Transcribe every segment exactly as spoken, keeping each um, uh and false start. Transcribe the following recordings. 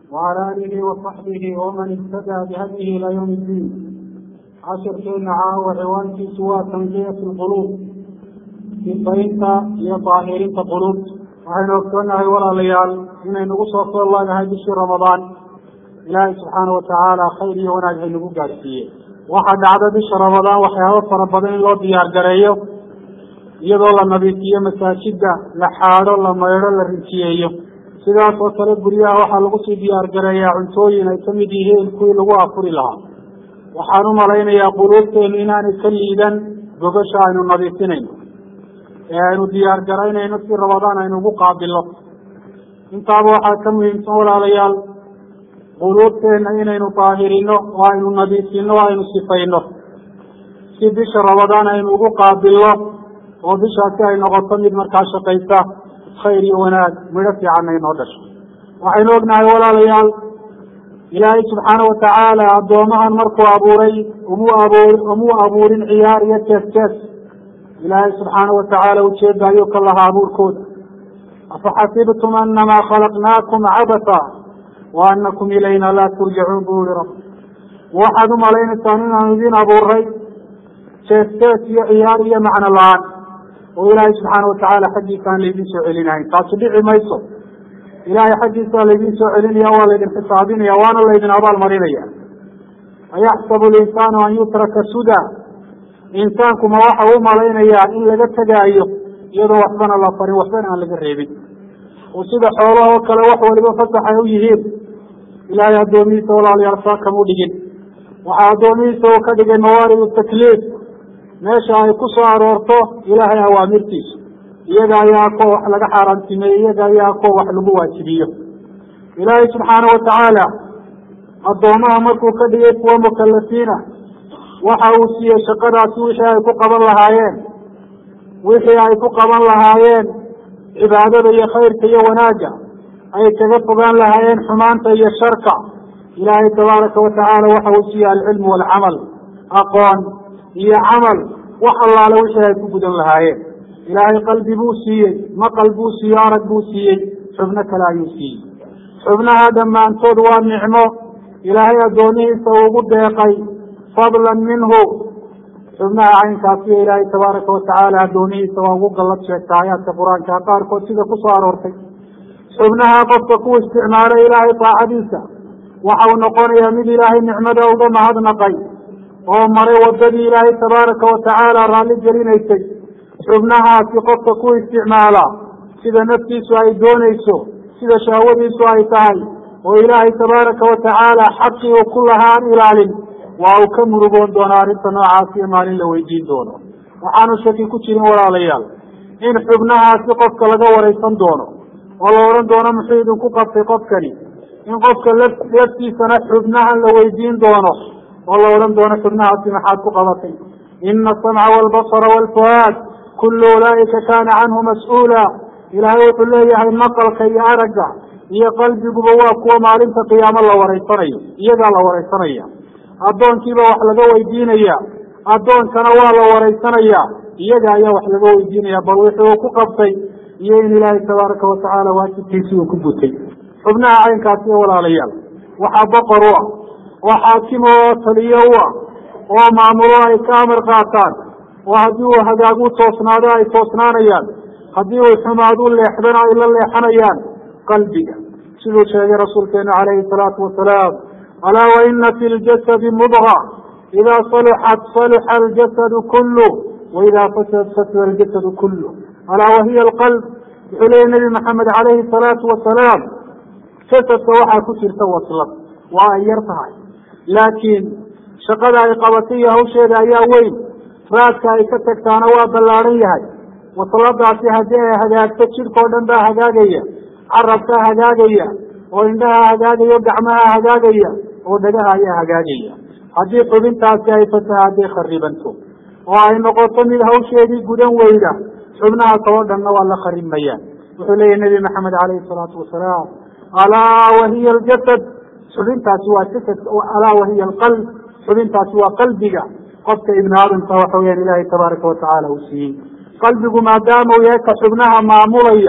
وعلى آله وصحبه ومن اهتدى بهديه إلى يوم الدين. عشر كينعاه وعوان في سوى تنقية القلوب في طريقة لطاهرين القلوب. وحين وقتنا ولا ليال إن نقص الله هذه الشهر رمضان إلهي سبحانه وتعالى خيري وناجح نقول فيه. واحد عدد الشهر رمضان وحياه فربنا الله ديار جريه يدل النبي في مساجد لحاله لما يرى الرجية sidaas oo kale guryaha waxaa lagu sii diyaar gareeyaa cuntooyin ay ka mid yihiin kuwii lagu afuri lahaa. waxaan u malaynayaa quluubteenu inaanay ka liidan gogasha aynu nadiifinayno ee aynu diyaar garaynayno si ramadaan aynu ugu qaabilno. intaaba waxaa ka muhiimsan walaalayaal quluubteena inaynu daahirino oo aynu nadiifino oo aynu sifayno si bisha ramadaan aynu ugu qaabilno oo bishaasi ay noqoto mid markaa shaqaysa خير وناد مرفي عنا ينودش. وحين وقنا ولا ليال إلهي سبحانه وتعالى عبدومها المركو أبوري ومو أبور ومو أبور عيار يتسكس. إلهي سبحانه وتعالى وتشهد أيوك الله أبور كود. أفحسبتم أنما خلقناكم عبثا وأنكم إلينا لا ترجعون بول رب. وحد ملين الثانين عندين أبوري تسكس عيار معنى الله وإلهي سبحانه وتعالى حدي كان ليدين سعلنا تصديع ما يصل إلهي حدي كان ليدين سعلنا يا والد حسابين يا وانا ليدين أبا المريضية. أيحسب الإنسان أن يترك سدى إنسان كما وحا وما لينا يا إن لقد تجايه يدو وحبنا الله فري وحبنا عن لقد ريبي وسيدة حوله وكلا وحوه لما فتح يويهيب إلهي أدوميسه ولا ليرفاك مودجين وحادوميسه وكدق موارد التكليف meesha ay ku soo aroorto ilaahay awaamirtiisa iyaga ayaa ko wax laga xaaraantimeeyay iyaga ayaa ko wax lagu waajibiyo. ilaahay subxaanahu watacaala addoomaha markuu ka dhigay kuwa mukallafiina waxa uu siiyey shaqadaasi wixii ay ku qaban lahaayeen wixii ay ku qaban lahaayeen cibaadada iyo khayrka iyo wanaagga ay kaga fogaan lahaayeen xumaanta iyo sharka. ilaahay tabaaraka watacaala waxa uu siiyey alcilmu waalcamal aqoon iyo camal wax allaale wixii ay ku gudan lahaayeen. ilaahay qalbi buu siiyey maqal buu siiyey arag buu siiyey xubno kale ayuu siiyey. xubnaha dhammaantood waa nicmo ilaahay addoonihiisa ugu deeqay fadlan minhu. xubnaha caynkaasiyo ilaahay tabaaraka watacaala addoonihiisa waa ugu gallad sheegta aayaadka qur-aanka qaarkood sida ku soo aroortay. xubnaha qofka ku isticmaala ilaahay taacadiisa waxa uu noqonayaa mid ilaahay nicmada uga mahadnaqay oo maray wadadii ilaahay tabaaraka watacaala raalli gelinaysay. xubnahaasi qofka ku isticmaala sida naftiisu ay doonayso sida shahwadiisu ay tahay oo ilaahay tabaaraka watacaala xaqii uu ku lahaan ilaalin waa uu ka murugoon doonaa arrinta noocaasi iyo maalin la weydiin doono. waxaanu shaki ku jirin walaalayaal in xubnahaasi qofka laga waraysan doono oo la odhan doono muxuu idinku qabtay qofkani, in qofka laftiisana xubnahan la weydiin doono والله ولم دون حبناها في محاد قبطي. إن السمع والبصر والفؤاد كل أولئك كان عنه مسؤولا. إلهي يقول له يعني النقل كي أرجع هي قلبي بواك وما علمت قيام الله وريسانيا يجعل الله وريسانيا أدون كيبا وحلقوا يدينيا أدون كانوا الله وريسانيا يجعل يا وحلقوا يدينيا برويحه وكقبطي يين إلهي تبارك وتعالى واكب كيسي وكبوتي. حبناها عين كاسية ولا ليال وحبقروا وحاكمه تليوه ومعموله اي كامر قاطان وهديو هداغو توسنادا اي توسنانيان هديو حمادو اللي يحبنا الا اللي حنيان قلبك سيدو شيخ رسولنا عليه الصلاة والسلام ألا وإن في الجسد مضغة إذا صلحت صلح الجسد كله وإذا فسد فسد الجسد كله ألا وهي القلب. يقول النبي محمد عليه الصلاة والسلام فسد وحا كسر توصلت وأيرتها لكن شقد أي قبطية أو شيء أي وين راسك أي كتكتان وابلاريها وطلبها في هدايا هدايا تشير قودن بها هدايا عرفتها هدايا وعندها هدايا ودعمها هدايا ودقها هي هدايا هدي قبنتها كيفتها هدي خربنتم وأي نقطة من هو شيء قدن ويدا حبنها طوالنا والله خرب ميان. وحلي النبي محمد عليه الصلاة والسلام ألا وهي الجسد حبنتها سوى جسد ألا وهي القلب حبنتها سوى قلبك قفت ابن آدم فوحويا إلهي تبارك وتعالى وسيه قلبك ما دام وياك حبنها معمولية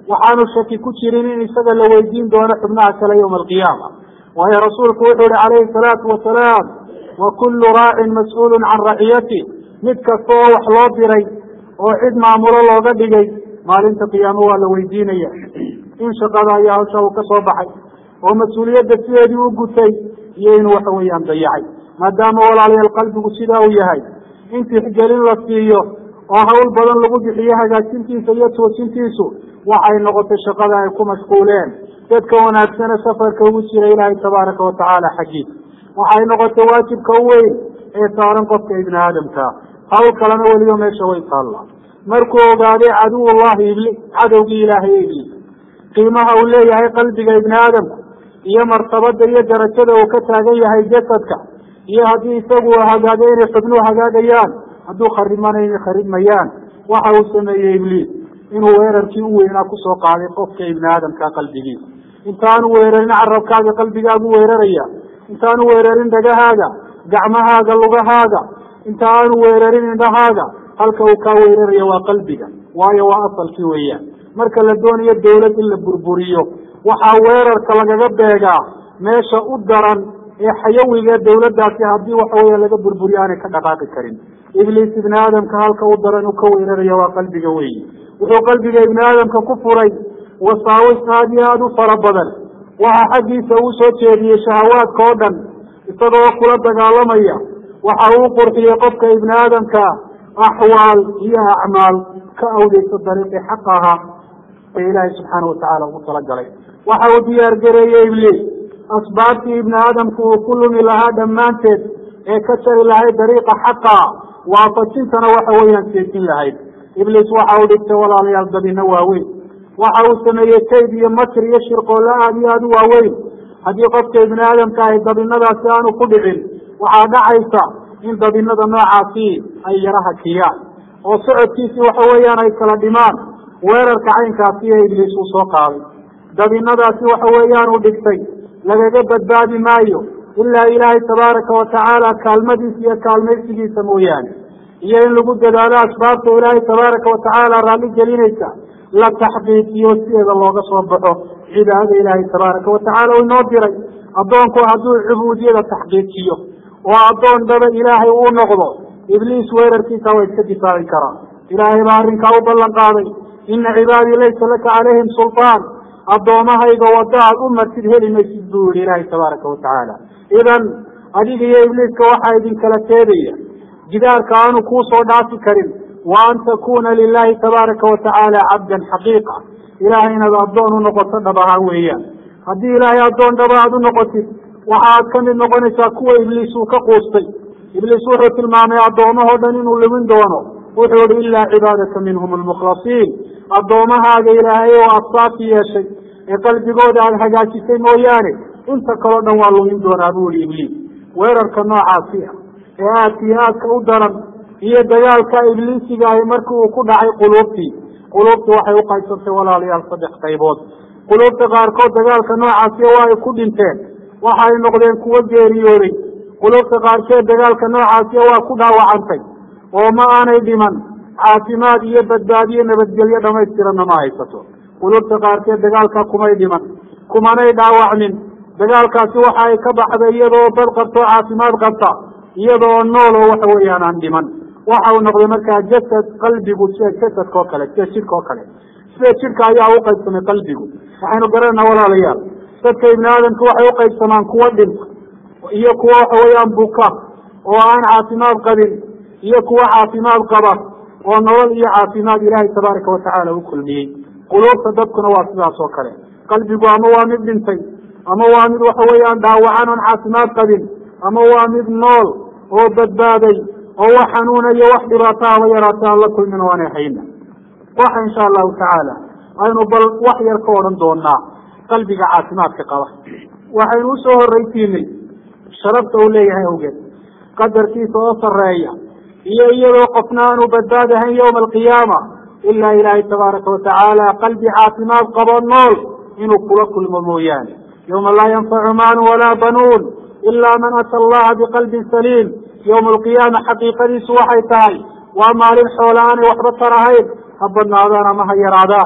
waxaanu shaki ku jirin in isaga la weydiin doono xubnaha kale yowma alqiyaama waayo rasuulku wuxuu yihi calayhi salaatu wasalaam wa kullu raacin mas-uulun can raciyati mid kasta oo wax loo diray oo cid maamulo looga dhigay maalinta qiyaamo waa la weydiinaya in shaqada ayaa hawsha uu ka soo baxay oo mas-uuliyadda sideedii u gutay iyo inuu waxa weeyaan dayacay maadaama walaalayaal qalbigu sidaa uu yahay in tixgelin la siiyo oo hawl badan lagu bixiyo hagaajintiisa iyo toojintiisu waxay noqotay shaqada ay ku mashquuleen dadka wanaagsane safarka ugu jira ilaahay tabaaraka watacaala xaggiisa waxay noqotay waajibka u weyn ee saaran qofka ibni aadamka hawl kalena weliba meesha way taallaa markuu ogaaday caduwullahi iblis cadowgii ilaahay iblis qiimaha uu leeyahay qalbiga ibni aadamku iyo martabada iyo darajada uu ka taagan yahay jasadka iyo haddii isagu hagaagay inay xubnuhu hagaagayaan hadduu kharibmana inay kharibmayaan waxa uu sameeyey ibliis inuu weerarkii u weynaa kusoo qaaday qofka ibni aadamka qalbigiisa intaanu weerarin carabkaaga qalbigaagu weeraraya intaanu weerarin dhagahaaga gacmahaaga lugahaaga intaanu weerarin indhahaaga halka uu kaa weeraraya waa qalbiga waayo waa asalkii weeyaan marka la doonayo dawlad in la burburiyo waxaa weerarka lagaga beegaa meesha u daran ee xayawiga dawladdaasi haddii waxa weya laga burburiyo aanay ka dhaqaaqi karin ibliis ibni aadamka halka u daran uu ka weerarayo waa qalbiga weyi wuxuu qalbiga ibni aadamka ku furay wasaawis aad iyo aada u fara badan waxa xaggiisa uu soo jeediyey shahawaadka oo dhan isagoo kula dagaalamaya waxa uu qurxiyey qofka ibni aadamka axwaal iyo acmaal ka awdeysa dariiqii xaq ahaa ee ilaahay subxaana watacaala ugu talagalay waxa uu diyaar gareeyey ibliis asbaabtii ibni aadamku uu ku lumi lahaa dhammaanteed ee ka jari lahayd dariiqa xaqa waafajintana waxa weeyaan seesin lahayd ibliis waxa uu dhigtay walaalayaal dabino waaweyn waxa uu sameeyey kayd iyo makr iyo shirqoolla aada iyo aada u waaweyn haddii qofka ibni aadamka ahy dabinadaasi aanu ku dhicin waxaa dhacaysa in dabinada noocaasi ay yara hakiyaan oo socodkiisii waxa weeyaan ay kala dhimaan weerarka caynkaasi ee ibliis uu soo qaaday dabinadaasi waxa weeyaan uu dhigtay lagaga badbaadi maayo ilaa ilaahay tabaaraka watacaala kaalmadiisa iyo kaalmaysigiisa mooyaane iyo in lagu dadaalo asbaabta ilaahay tabaaraka watacaala raalli gelinaysa la taxqiijiyo sideeda looga soo baxo cibaadada ilaahay tabaaraka watacaala uu inoo diray addoonku hadduu cubuudiyada taxqiijiyo oo addoon dhaba ilaahay uu noqdo ibliis weerarkiisa waa iska difaaci karaa ilaahay baa arrinkaa u ballan qaaday ina cibaadii laysa laka calayhim sulطaan addoomahayga wadda aad u martid heli maysid buu yihi ilaahay tabaaraka watacaala idan adiga iyo ibliiska waxaa idinkala teedaya jidaarka aanu kuu soo dhaafi karin wa an takuna lilahi tabaaraka watacaala cabdan xaqiiqa ilahay inaad addoon u noqoto dhab ahaan weeyaan haddii ilaahay addoon dhaba aad u noqotid waxaad ka mid noqonaysaa kuwa ibliis uu ka quustay ibliis wuxuu tilmaamay addoomahoo dhan inuu lumin doono wuxuu ihi ilaa cibaadaka minhum almukhlasiin addoomahaaga ilaahay oo asaafi yeeshay ee qalbigooda aada hagaajisay mooyaane inta kaleo dhan waa lumin doonaa buu ihi ibliis weerarka noocaasi ah ee aadka iyo aadka u daran iyo dagaalka ibliisiga ahi markii uu ku dhacay quluubtii quluubtii waxay u qaybsantay walaalayaal saddex qaybood quluubta qaarkood dagaalka noocaasiya waa ay ku dhinteen waxa ay noqdeen kuwo geeriyooday quluubta qaarkeed dagaalka noocaasiya waa ku dhaawacantay oo ma aanay dhiman caafimaad iyo badbaadiyo nabadgelyo dhamaystiranna ma haysato quluubta qaarkeed dagaalka kumay dhiman kumanay dhaawacmin dagaalkaasi waxa ay ka baxday iyadoo dad qabto caafimaad qabta iyadoo nool oo waxa weeyaan aan dhiman waxa uu noqday markaa jasad qalbigu sida jasadka oo kale sida jidhka oo kale sida jidhka ayaa u qaybsamay qalbigu waxaynu garanaa walaalayaal dadka ibni aadamka waxay u qaybsamaan kuwo dhinta iyo kuwo waxa weeyaan buka oo aan caafimaad qabin iyo kuwo caafimaad qaba oo nolol iyo caafimaad ilaahay tabaaraka watacaala u kulmiyey quluubta dadkuna waa sidaas oo kale qalbigu ama waa mid dhintay ama waa mid waxa weeyaan dhaawacan oon caafimaad qabin ama waa mid nool oo badbaaday oo wax xanuuna iyo wax dhibaato haba yaraata aan la kulmin o aanay hayna waxa insha allahu tacaala aynu bal wax yar ka odhan doonaa qalbiga caafimaadka qaba waxaynu usoo horraysiinay sharafta uu leeyahay awgeed qadarkiisa oo sarreeya iyo iyadoo qofna aanu badbaadahayn yowma alqiyaama ilaa ilaahay tabaaraka watacaala qalbi caafimaad qabo nool inuu kula kulmo mooyaane yawma laa yanfacu maalun walaa banuun ilaa man ata allaha biqalbin saliim yowma alqiyaama xaqiiqadiisu waxay tahay waa maalin xoola aanay waxba tarahayn ha badnaadaan ama ha yaraadaan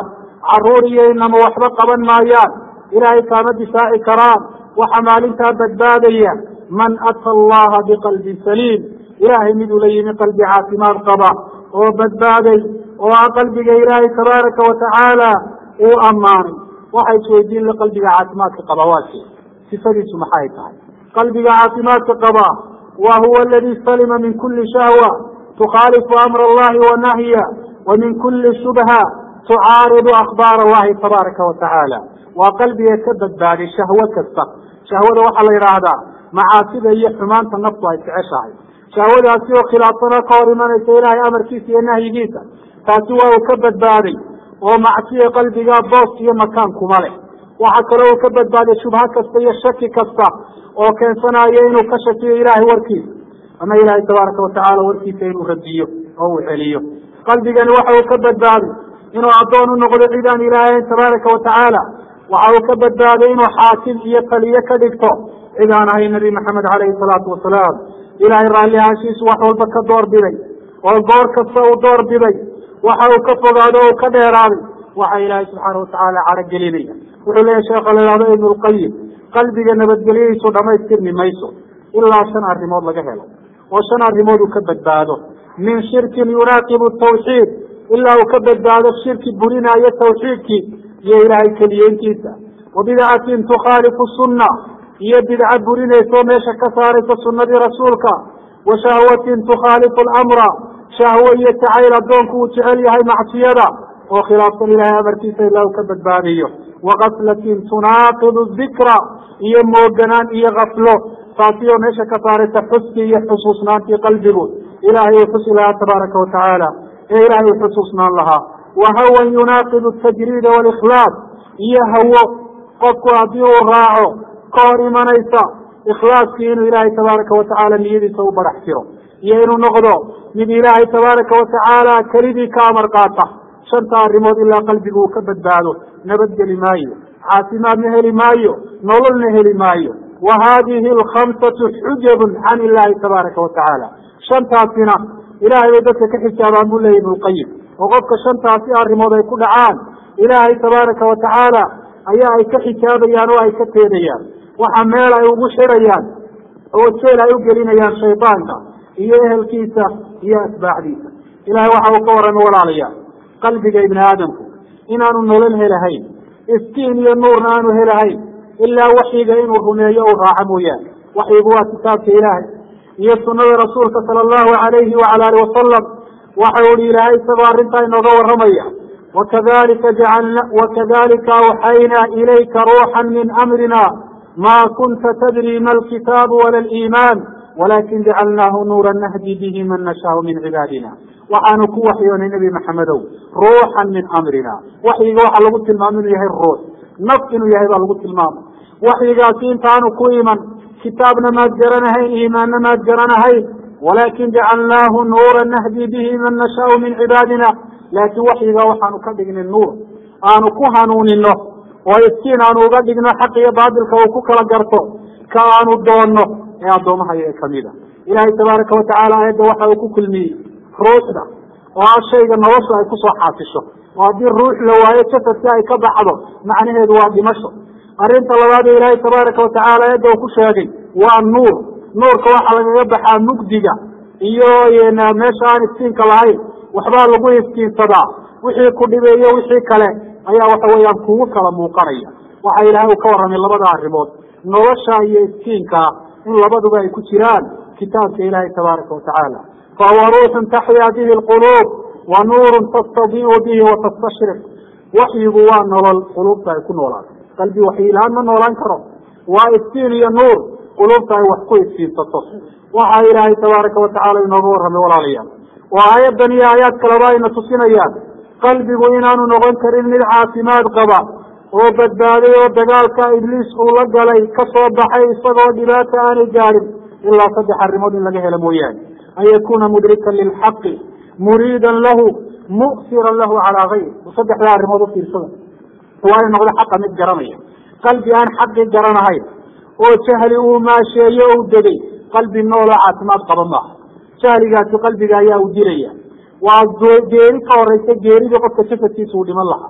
caruuriyo inama waxba qaban maayaan ilaahay kaama difaaci karaan waxa maalintaa badbaadaya man ata allaha biqalbin saliim ilaahay miduu la yimi qalbi caafimaad qaba oo badbaaday oo a qalbiga ilaahay tabaaraka watacaala uu ammaanay waxay isweydiin la qalbiga caafimaadka qaba waasi sifadiisu maxay tahay qalbiga caafimaadka qaba wa huwa aladi salima min kuli shahwa tukhaalifu amra allahi wa nahya wa min kuli shubha tucaaridu akhbaar allahi tabaaraka watacaala waa qalbiga ka badbaaday shahwo kasta shahwada waxaa la yidhaahdaa macaasida iyo xumaanta naftu ay jeceshahay shahwadaasi oo khilaafsana ka hor imanaysa ilaahay amarkiisa iyo nahyigiisa taasi waa uu ka badbaaday oo macsiya qalbiga boos iyo makaan kuma leh waxaa kaloo uu ka badbaaday shubha kasta iyo shaki kasta oo keensanayo inuu ka shakiyo ilaahay warkiisa ama ilaahay tabaaraka watacaala warkiisa inuu radiyo oo uu celiyo qalbigani waxa uu ka badbaaday inuu addoon u noqdo cidaan ilaahay tabaaraka watacaala waxa uu ka badbaaday inuu xaakim iyo taliye ka dhigto cid aan ahay nabi maxamed caleyhi salaatu wasalaam ilaahay raalli ahaashiisu wax walba ka door biday oo goor kasta uu door biday waxa uu ka fogaado o ka dheeraaday waxa ilaahay subxaana watacaala caro gelinaya wuxuu leeyahy sheekha la yihahdo ibnu lqayim qalbiga nabadgelyadiisu dhamaystirmi mayso ilaa shan arrimood laga helo oo shan arrimood uu ka badbaado min shirkin yunaaqibu tawxiid ilaa uu ka badbaado shirki burinaayo tawxiidkii iyo ilaahay keliyeyntiisa wa bidcatin tukhaalifu sunna iyo bidca burinayso meesha ka saaraysa sunadii rasuulka wa shahwatin tukhaalifu lamra shahwo iyo jacayl addoonku uu jecel yahay macsiyada oo khilaafsan ilaahay amarkiisa ilaa uu ka badbaadiyo wagaflatin tunaaqidu dikra iyo mooganaan iyo gaflo taasi oo meesha ka saaraysa xuskii iyo xusuusnaantii qalbigu ilaahay uu xusi lahaa tabaaraka watacaala ee ilaahay uu xusuusnaan lahaa wa hawan yunaaqidu tajriida walikhlaas iyo hawo qofku haddii uu raaco ka hor imanaysa ikhlaaskii inuu ilaahay tabaaraka watacaala niyadiisa u barax tiro iyo inuu noqdo mid ilaahay tabaaraka watacaala kelidii ka amar qaata shanta arrimood ilaa qalbigu uu ka badbaado nabadgeli maayo caafimaadna heli maayo nololna heli maayo wa haadihi alkhamsatu xujabun can illaahi tabaaraka watacaala shantaasina ilaahay bay dadka ka xijaabaan buu leeyahy ibnulqayim oo qofka shantaasi arrimood ay ku dhacaan ilaahay tabaaraka watacaala ayaa ay ka xijaabayaan oo ay ka teedayaan waxa meel ay ugu xirayaan oo jeel ay u gelinayaan shaydaanka iyo ehelkiisa iyo atbaacdiisa ilahay waxa uu ka warramay walaalayaal qalbiga ibni aadamku inaanu nolol helahayn iftiin iyo nuurna aanu helahayn ilaa waxyiga inuu rumeeyo uu raaco mooyaane waxyigu waa kitaabka ilaahay iyo sunada rasuulka sala allahu alayhi wacala alih wasalam waxau ihi ilaahay isagoo arrintaa inooga warramaya wakadalika jacalna wakadalika awxaynaa ilayka ruuxan min amrina ma kunta tadri ma alkitaabu wala aliimaan walakin jacalnaahu nuuran nahdi bihi man nashaau min cibaadina waxaanu ku waxyoonay nebi maxamedow ruuxan min amrina waxyiga waxaa lagu tilmaamo inuu yahay ruux naf inuu yahay baa lagu tilmaamay waxyigaasi intaanu ku iman kitaabna maad garanahayn iimaanna maad garanahayn walakin jacalnaahu nuuran nahdi bihi man nashaau min cibaadina laakiin waxyigaa waxaanu ka dhignay nuur aanu ku hanuunino oo iftiin aanu uga dhigno xaq iyo baatilka uu ku kala garto ka aanu doonno ee addoomahayo ee kamid a ilaahay tabaaraka watacaala aayadda waxa uu ku kulmiyey ruuxda oo ah shayga nolosha ay kusoo xaasisho oo haddii ruux la waayo jasadka ay ka baxdo macnaheedu waa dhimasho arrinta labaad ee ilaahay tabaaraka watacaala aayadda uu ku sheegay waa nuur nuurka waxaa lagaga baxaa mugdiga iyo meesha aan iftiinka lahayn waxbaa lagu iftiinsadaa wixii ku dhibeeyo wixii kale ayaa waxa weeyaan kugu kala muuqanaya waxa ilaahay uu ka warramay labada arrimood nolosha iyo iftiinka in labaduba ay ku jiraan kitaabka ilaahay tabaaraka watacaala fahuwa ruuxun taxyaa bihi alquluub wa nuurun tastadiiu bihi watastashriq waxyigu waa nolol quluubta ay ku noolaato qalbi waxyi lahaan ma noolaan karo waa iftiin iyo nuur quluubta ay wax ku iftiinsato waxa ilaahay tabaaraka watacaala inooga warramay walaalayaal waa aayaddan iyo aayaad kaleba ayna tusinayaan qalbigu inaanu noqon karin mid caafimaad qaba oo badbaaday oo dagaalka ibliis uu la galay ka soo baxay isagoo dhibaata aanay gaadhin ilaa saddex arrimood in laga helo mooyaane an yakuna mudrikan lilxaqi muriidan lahu mu'siran lahu calaa gayr saddexdaa arrimood u fiirsada waa inu noqdo xaqa mid garanaya qalbi aan xaqi garanahayn oo jahli uu maasheeyo u degay qalbi nooloo caafimaad qaba maaha jahligaasi qalbiga ayaa u dilaya waa geeri ka horeysa geeridii qofka jasadkiisa uu dhiman lahaa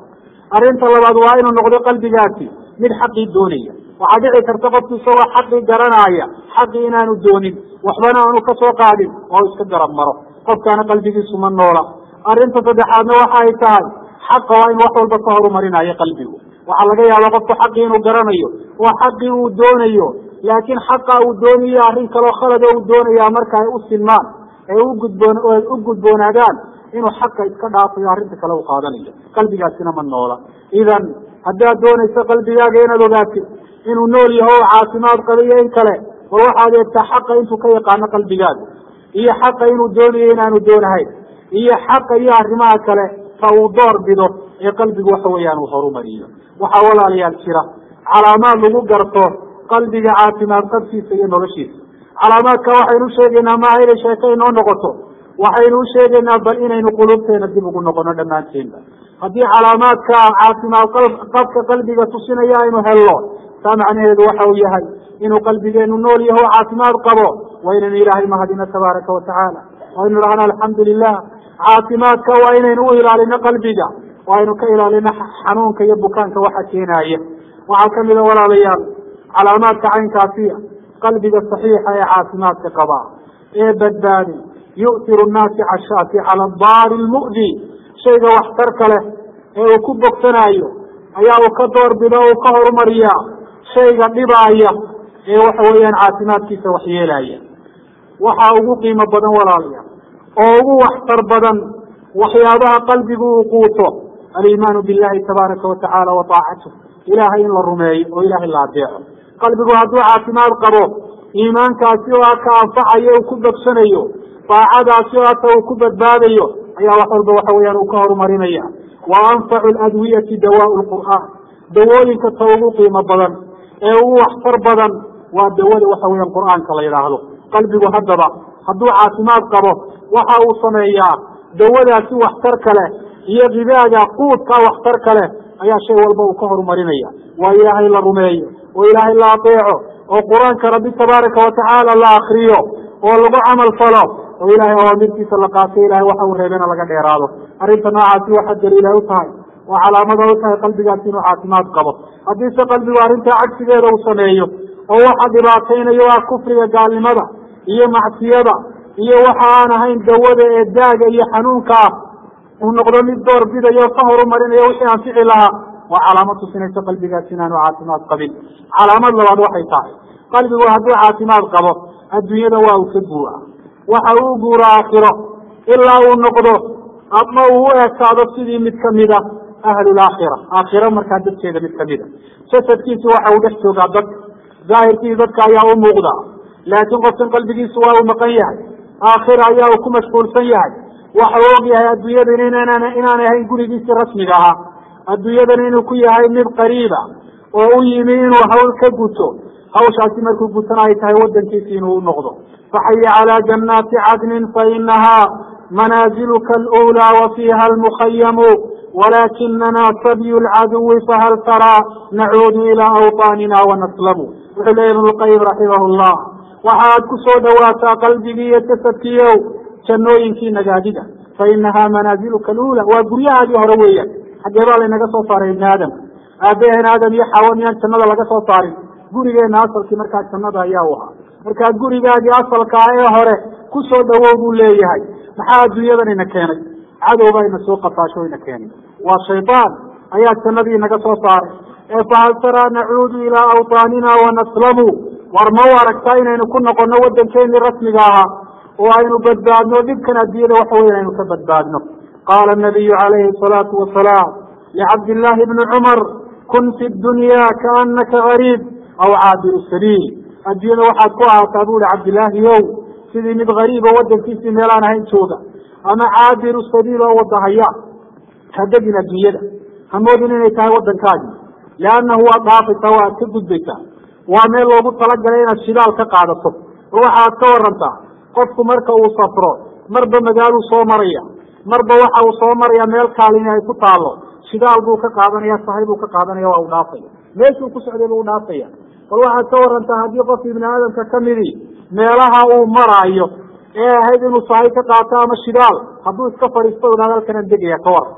arrinta labaad waa inuu noqdo qalbigaasi mid xaqii doonaya. waxaa dhici karta qofku isagoo xaqii garanaya xaqii inaanu doonin waxbana aanu ka soo qaadin oo iska garab maro, qofkaana qalbigiisu ma noola. arrinta saddexaadna waxa ay tahay xaqa waa in wax walba ka horumarinayo qalbigu. waxaa laga yaabaa qofku xaqii inuu garanayo oo xaqii uu doonayo, laakiin xaqa uu doonayo arrin kaloo khalada uu doonaya marka ay u sinmaan ee u gudboon u gudboonaadaan inuu xaqa iska dhaafayo arrinta kale uu qaadanayo, qalbigaasina ma noola. idan haddaad doonayso qalbigaaga inaad ogaatid inuu nool yaho o caafimaad qaba iyo in kale, bal waxaad eegtaa xaqa intuu ka yaqaano qalbigaaga, iyo xaqa inuu doonayo inaanu doonahayn, iyo xaqa iyo arrimaha kale ka uu door bido ee qalbigu waxa weeyaan uu horumariyo. waxaa walaalayaal jira calaamaad lagu garto qalbiga caafimaad qabkiisa iyo noloshiisa. calaamaadka waxaynu sheegaynaa maaha inay sheeko inoo noqoto, waxaynu u sheegaynaa bal inaynu qulubteena dib ugu noqono dhammaanteenba. haddii calaamaadka caafimaad qabka qalbiga tusinaya aynu helno, taa macnaheedu waxa uu yahay inuu qalbigeenu nool yaho o caafimaad qabo. waa inaynu ilaahay mahadino tabaaraka watacaala, waa inu dhahno alxamdu lilah. caafimaadka waa inaynu u ilaalino qalbiga, waa aynu ka ilaalino xanuunka iyo bukaanka waxa keenaya. waxaa kamida walaalayaal calaamaadka caynkaasiya qalbiga saxiixa ee caafimaadka qaba ee badbaadi yu'tiru naafica shaafi cala daari lmu'di, shayga waxtarka leh ee uu ku bogsanayo ayaa uu ka doorbido o uu ka horumariyaa shayga dhibaaya ee waxa weeyaan caafimaadkiisa waxyeelaya. waxaa ugu qiimo badan walaalayaal oo ugu waxtar badan waxyaabaha qalbigu uu quuto aliimaanu billahi tabaaraka watacaala wa taacatuh, ilaahay in la rumeeyo oo ilaahay la adeeco. qalbigu hadduu caafimaad qabo, iimaankaasi oo aka anfacayo uu ku bogsanayo, daacadaasi oo aka uu ku badbaadayo, ayaa wax walba waxa weeyaan uu ka horumarinaya. wa anfacu ladwiyati dawaau lqur'aan, dawooyinka ta ugu qiimo badan ee ugu waxtar badan waa dawada waxa weeyaan qur'aanka la yidhaahdo. qalbigu haddaba hadduu caafimaad qabo waxa uu sameeyaa dawadaasi waxtar kale iyo gidaaga quudka waxtar kale ayaa shay walba uu ka horumarinaya. waa ilaahay la rumeeyo oo ilaahay la adeeco oo qur-aanka rabbi tabaaraka watacaala la akriyo oo lagu camal falo oo ilaahay awaamirtiisa la qaato, ilahay waxa uu reebena laga dheeraado. arrinta noocaasi waxaa daliila u tahay oo calaamada u tahay qalbigaasi inuu caafimaad qabo. haddiise qalbigu arrintaa cagsigeeda uu sameeyo oo waxa dhibaataynayo waa kufriga, gaalnimada iyo macsiyada iyo waxa aan ahayn dawada ee daaga iyo xanuunka ah, uu noqdo mid door bidayo ka horumarinayo wixii anfici lahaa, waa calaamad tusinaysa qalbigaasi inaanu caafimaad qabin. calaamad labaad waxay tahay qalbigu hadduu caafimaad qabo adduunyada waa uu ka guuraa, waxa uu guura aakhiro ilaa uu noqdo ama uu u ekaado sidii mid kamida ahlulaakhira, aakhiro markaa dadkeeda mid kamida. jasadkiisi waxa uu dhex joogaa dadka, daahirkiisi dadka ayaa u muuqda, laakiin qofkan qalbigiisu waa uu maqan yahay, aakhira ayaa uu ku mashquulsan yahay. waxa uu og yahay adduunyadan inaanay ahayn gurigiisii rasmiga ahaa, adduunyadan inuu ku yahay mid qariiba oo u yimi inuu hawl ka guto, hawshaasi markuu gutana ay tahay wadankiisi inuu u noqdo. faxaya calaa jannaati cadnin fainahaa manaaziluka alأulىa wa fiiha almukhayamu walakinana sabyu lcaduwi fahal taraa nacuudu ilaa awطaanina wanaslamu. wuxuu leeyahy ibn lqayim raximah llah, waxaad ku soo dhawaataa qalbigii iyo jasadkiiow jannooyinkii nagaadiga, fainahaa manaaziluka alula, waa guryahaadii hore weeyaan. xaggee baa laynaga soo saaray ibni aadam, aabaheen aadam iyo xawa miyaan jannada laga soo saarin? gurigeena asalkii markaa jannada ayaa u ahaa. markaa gurigaagii asalka ah ee hore ku soo dhawow buu leeyahay. maxaa adduunyadan ina keenay? cadowbaa ina soo qafaasho ina keenay, waa shaydaan ayaa jannadii naga soo saaray. ee fahal taraa nacuudu ilaa awطaanina wanaslamu, war ma u aragtaa inaynu ku noqono wadankeenii rasmiga ahaa oo aynu badbaadno dhibkan adduunyada waxa weya aynu ka badbaadno. qaala nabiyu calayhi salaatu wasalaam licabdillaahi bni cumar kun fi dunya kaanaka gariib aw caabiru sabiil, adduunyada waxaad ku ahaataa bu hi cabdillaahiyow sidii mid gariibo wadankiisii meelaan ahayn jooga, ama caabiru sabiil oo wadahaya. hadegin adduunyada, hamoodin inay tahay wadankaagi, liannahu waad dhaafaysaa, waad ka gudbaysaa, waa meel loogu talagalay inaad shidaal ka qaadato. oo waxaad ka warantaa qofku marka uu safro marba magaaluu soo maraya, marba waxa uu soo maraya meel kaalini ay ku taalo, shidaal buu ka qaadanaya, sahay buu ka qaadanaya, waa u dhaafaya, meeshuu ku socday buu udhaafaya. bal waxaad ka warantaa haddii qof ibni aadamka kamidii meelaha uu maraayo ee ahayd inuu sahay ka qaato ama shidaal, hadduu iska fadhiisto idhahdo halkanaan degaya ka waran,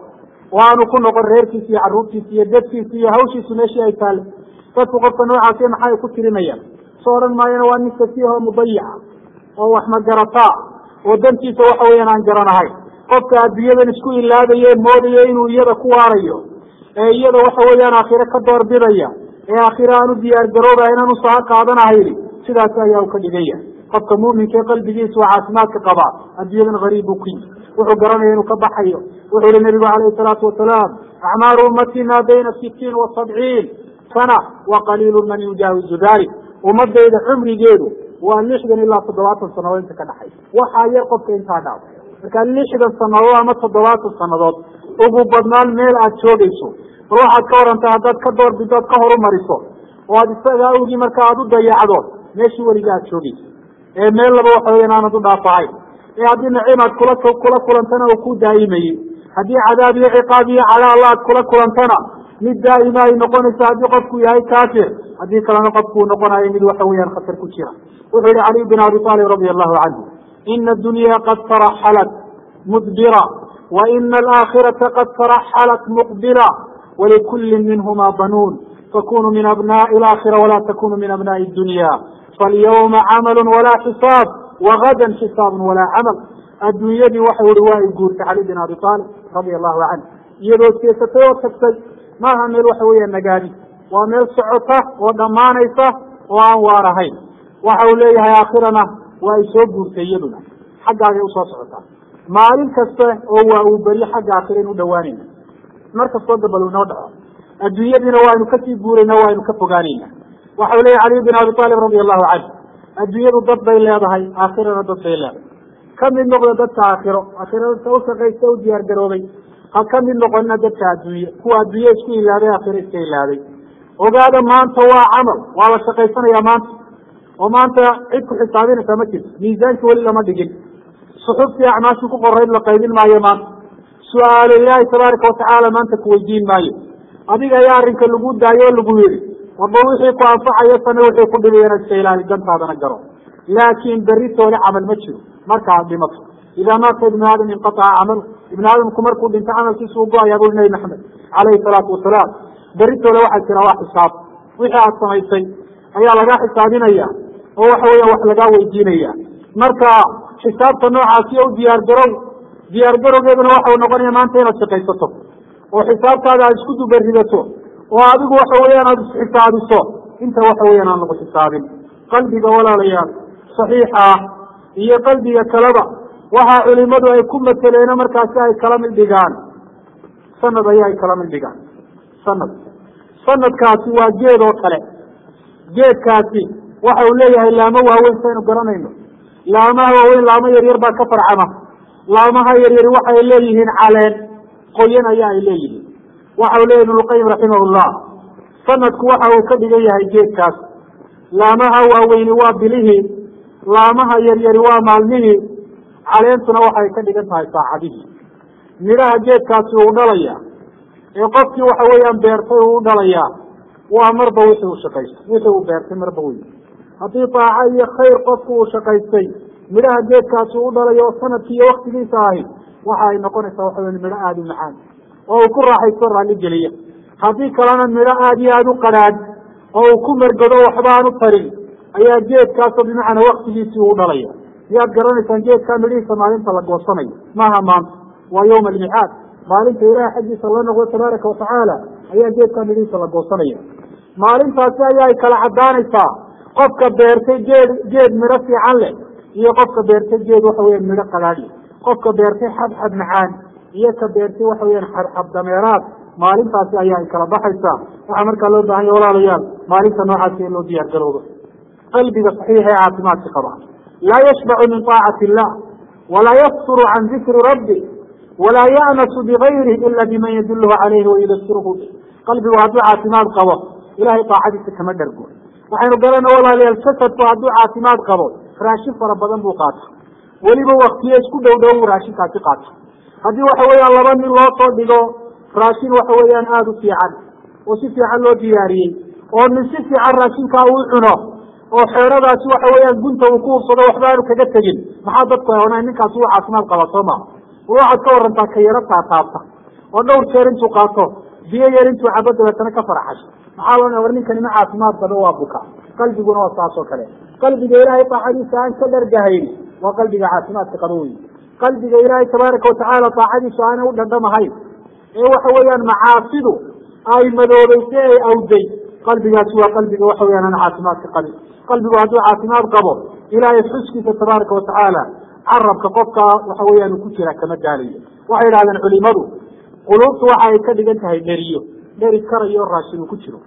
waanu ku noqon reerkiisa iyo carruurtiisa iyo dadkiisa iyo hawshiisu meeshii ay taale dadku qofka noocaasi maxay ku tirinayaan soo odhan maayana waa nin kasiiho mudayica oo wax ma garataa oo dantiisa waxa weeyaan aan garanahay qofka adduunyadan isku ilaabaye moodayo inuu iyada ku waarayo ee iyada waxa weeyaan aakhire ka doorbidaya ee aakhire aan u diyaar garooba inaan usaha qaadanahayni sidaas ayaa u ka dhigaya qofka muuminka qalbigiisa waa caafimaadka qabaa adduunyadan gariib buu ku yihi wuxuu garanaya inuu ka baxayo wuxuu yihi nabigu calayhi salaatu wasalaam acmaaru ummati maa bayna sitiin wa sabciin sana wa qaliilu man yujaawizu dalik ummadayda cumrigeedu waa lixdan ilaa toddobaatan sanadood inta ka dhaxay waxaa yar qofka intaa dhaaf marka lixdan sanadood ama toddobaatan sanadood ugu badnaan meel aad joogayso bal waxaad ka warantay haddaad ka doorbido ad ka horumariso oo aad isaga awgii marka aad u dayacdo meeshii weliga aad joogayso ee meel laba waxa weyan aanad u dhaafahayn ee haddii naciimaad kula kula kulantana uu ku daa'imayey haddii cadaab iyo ciqaab iyo calaala aad kula kulantana mid daa'ima ay noqonayso haddii qofku yahay kaafir haddii kalena qofku uu noqonayo mid waxa weeyaan khatar ku jira wuxuu yihi caliy bin abi talib radia allahu canhu ina addunya qad taraxalat mudbira wa ina alaakhirata qad taraxalat muqbila walikulli minhuma banuun fakunuu min abnaءi alaakhira walaa takunuu min abnaءi addunya falyawma camalu walaa xisaab wagadan xisaabun walaa camal adduunyadii waxau ihi waa ay guurtay cali bin abi talib radia allahu canhu iyadoo seesatay oo tagtay maaha meel waxa weeya nagaadi waa meel socota oo dhammaanaysa oo aan waar ahayn waxa uu leeyahay aakhirana waa ay soo guurtay iyaduna xaggaagay usoo socotaa maalin kasta oo waa uu beri xagga aakhira in u dhawaanayna mar kastoo dabal inoo dhaco adduunyadiina waaynu kasii guurayna waaynu ka fogaanayna waxau leeyahay caliy bin abi talib radia allahu canhu adduunyadu dad bay leedahay aakhirana dad bay leedahay ka mid noqda dadka aakhiro aakhira dadka ushaqaysta u diyaar garoobay ha ka mid noqonina dadka adduunye kuwa adduunye isku ilaaday aakhiro iska ilaaday ogaada maanta waa camal waa la shaqaysanayaa maanta oo maanta cid ku xisaabinaysa ma jirto miisaanki weli lama dhigin suxuftii acmaashii ku qorayd la qaybin maayo maanta su-aalo ilaahay tabaaraka watacaala maanta kuweydiin maayo adiga ayaa arrinka lagu daayo oo lagu yidhi waba wixii ku anfacayo sana wixii ku dhibayana iska ilaali dantaadana garo laakiin beritoole camal ma jiro marka aad dhimato idaa maata ibnu aadam inqataca camalu ibnu aadamku markuu dhinto camalkiisu u go-ayaa buri nabi maxamed calayhi salaatu wasalaam beritoole waxaa jira waa xisaab wixii aad samaysay ayaa lagaa xisaabinaya oo waxa weya wax lagaa weydiinaya marka xisaabta noocaasi o diyaar garow diyaar garowgeeduna waxau noqonaya maanta inaad shaqaysato oo xisaabtaada aad isku dubaridato oo adigu waxa weeyaan aada isxisaabiso inta waxa weeyaan aan lagu xisaabin qalbiga walaalayaal saxiixa ah iyo qalbiga kaleba waxaa culimadu ay ku mateleeno markaasi ay kala mid dhigaan sanad ayaa ay kala mid dhigaan sanad sanadkaasi waa geed oo kale geedkaasi waxa uu leeyahay laamo waaweyn saynu garanayno laamaha waaweyn laamo yaryar baa ka farcama laamaha yaryari waxay leeyihiin caleen qoyan ayaa ay leeyihiin waxa uu leeyahy ibnulqayim raximahullah sanadku waxa uu ka dhigan yahay geedkaas laamaha waaweyni waa bilihii laamaha yaryari waa maalmihii caleentuna waxay ka dhigan tahay saacadihii midhaha geedkaasi uu dhalaya ee qofkii waxa weeyaan beertay uu u dhalayaa waa marba wixii uu shaqaystay wixii uu beertay marba wey haddii taaco iyo khayr qofku uu shaqaystay midhaha geedkaasi u dhalayo oo sanadkii iyo waktigiisa ahi waxa ay noqonaysaa waxa wey midho aada u macaan oo uu ku raaxaysto raalli geliya haddii kalena midho aada iyo aada u qadhaadh oo uu ku mergado waxba aan u tarin ayaa geedkaasoo bimacnaa waktigiisii uu dhalaya miyaad garanaysaan geedkaa midhihiisa maalinta la goosanayo maaha maanta waa yawma almicaad maalinta ilaah xaggiisa la noqdo tabaaraka watacaala ayaa geedkaa midhihiisa la goosanaya maalintaasi ayaa ay kala caddaanaysaa qofka beertay geed geed midho fiican leh iyo qofka beertay geed waxa weya midho qadhaadh leh qofka beertay xabxab macaan iyo ka beertay waxa weyaan xabxab dameeraad maalintaasi ayaa ay kala baxaysaa waxaa markaa loo baahan ya walaalayaal maalinta noocaasi in loo diyaar garoobo qalbiga saxiixa ee caafimaadka qaba laa yashbacu min taacati illah walaa yafturu can dikri rabbi walaa ya'nasu bigayrihi ila biman yadulhu calayhi wayudasiruhu bi qalbigu hadduu caafimaad qabo ilahay taacadiisa kama dhargo waxaynu garana walaalayaal jasadku hadduu caafimaad qabo raashin fara badan buu qaata weliba waktiye isku dhow dhow buu raashinkaasi qaata haddii waxa weeyaan laba nin loo soo dhigo raashin waxa weeyaan aada u fiican oo si fiican loo diyaariyey oo nin si fiican raashinkaa uu cuno oo xeeradaasi waxa weeyaan gunta uu ku hubsado waxba aanu kaga tegin maxaa dadku ay onaan ninkaasi uu caafimaad qaba soo maa waxaad ka warantaa ka yaro taataabta ودور كيرنتو قاطو بيه يرنتو عبد وتنا كفرحش محاولنا ورني كلمة عاصمات بدوا بكا قلبي جنا وصاصو كله قلبي إلهي طاعدي سان كدر جاهين وقلبي عاصمات قروي قلبي إلهي تبارك وتعالى طاعدي سان ودم هاي إيه وحويا معاصده أي مدوريتي أو دي قلبي سوى قلبي وحويا أنا عاصمات قلبي قلبي وعدو عاصمات قبر إلهي حسك تبارك وتعالى عرب كقبك وحويا نكتر كما دالي وحيد هذا العلماء قلوبت وحي كدي انتهي دريو داري كريو الراشد وكتره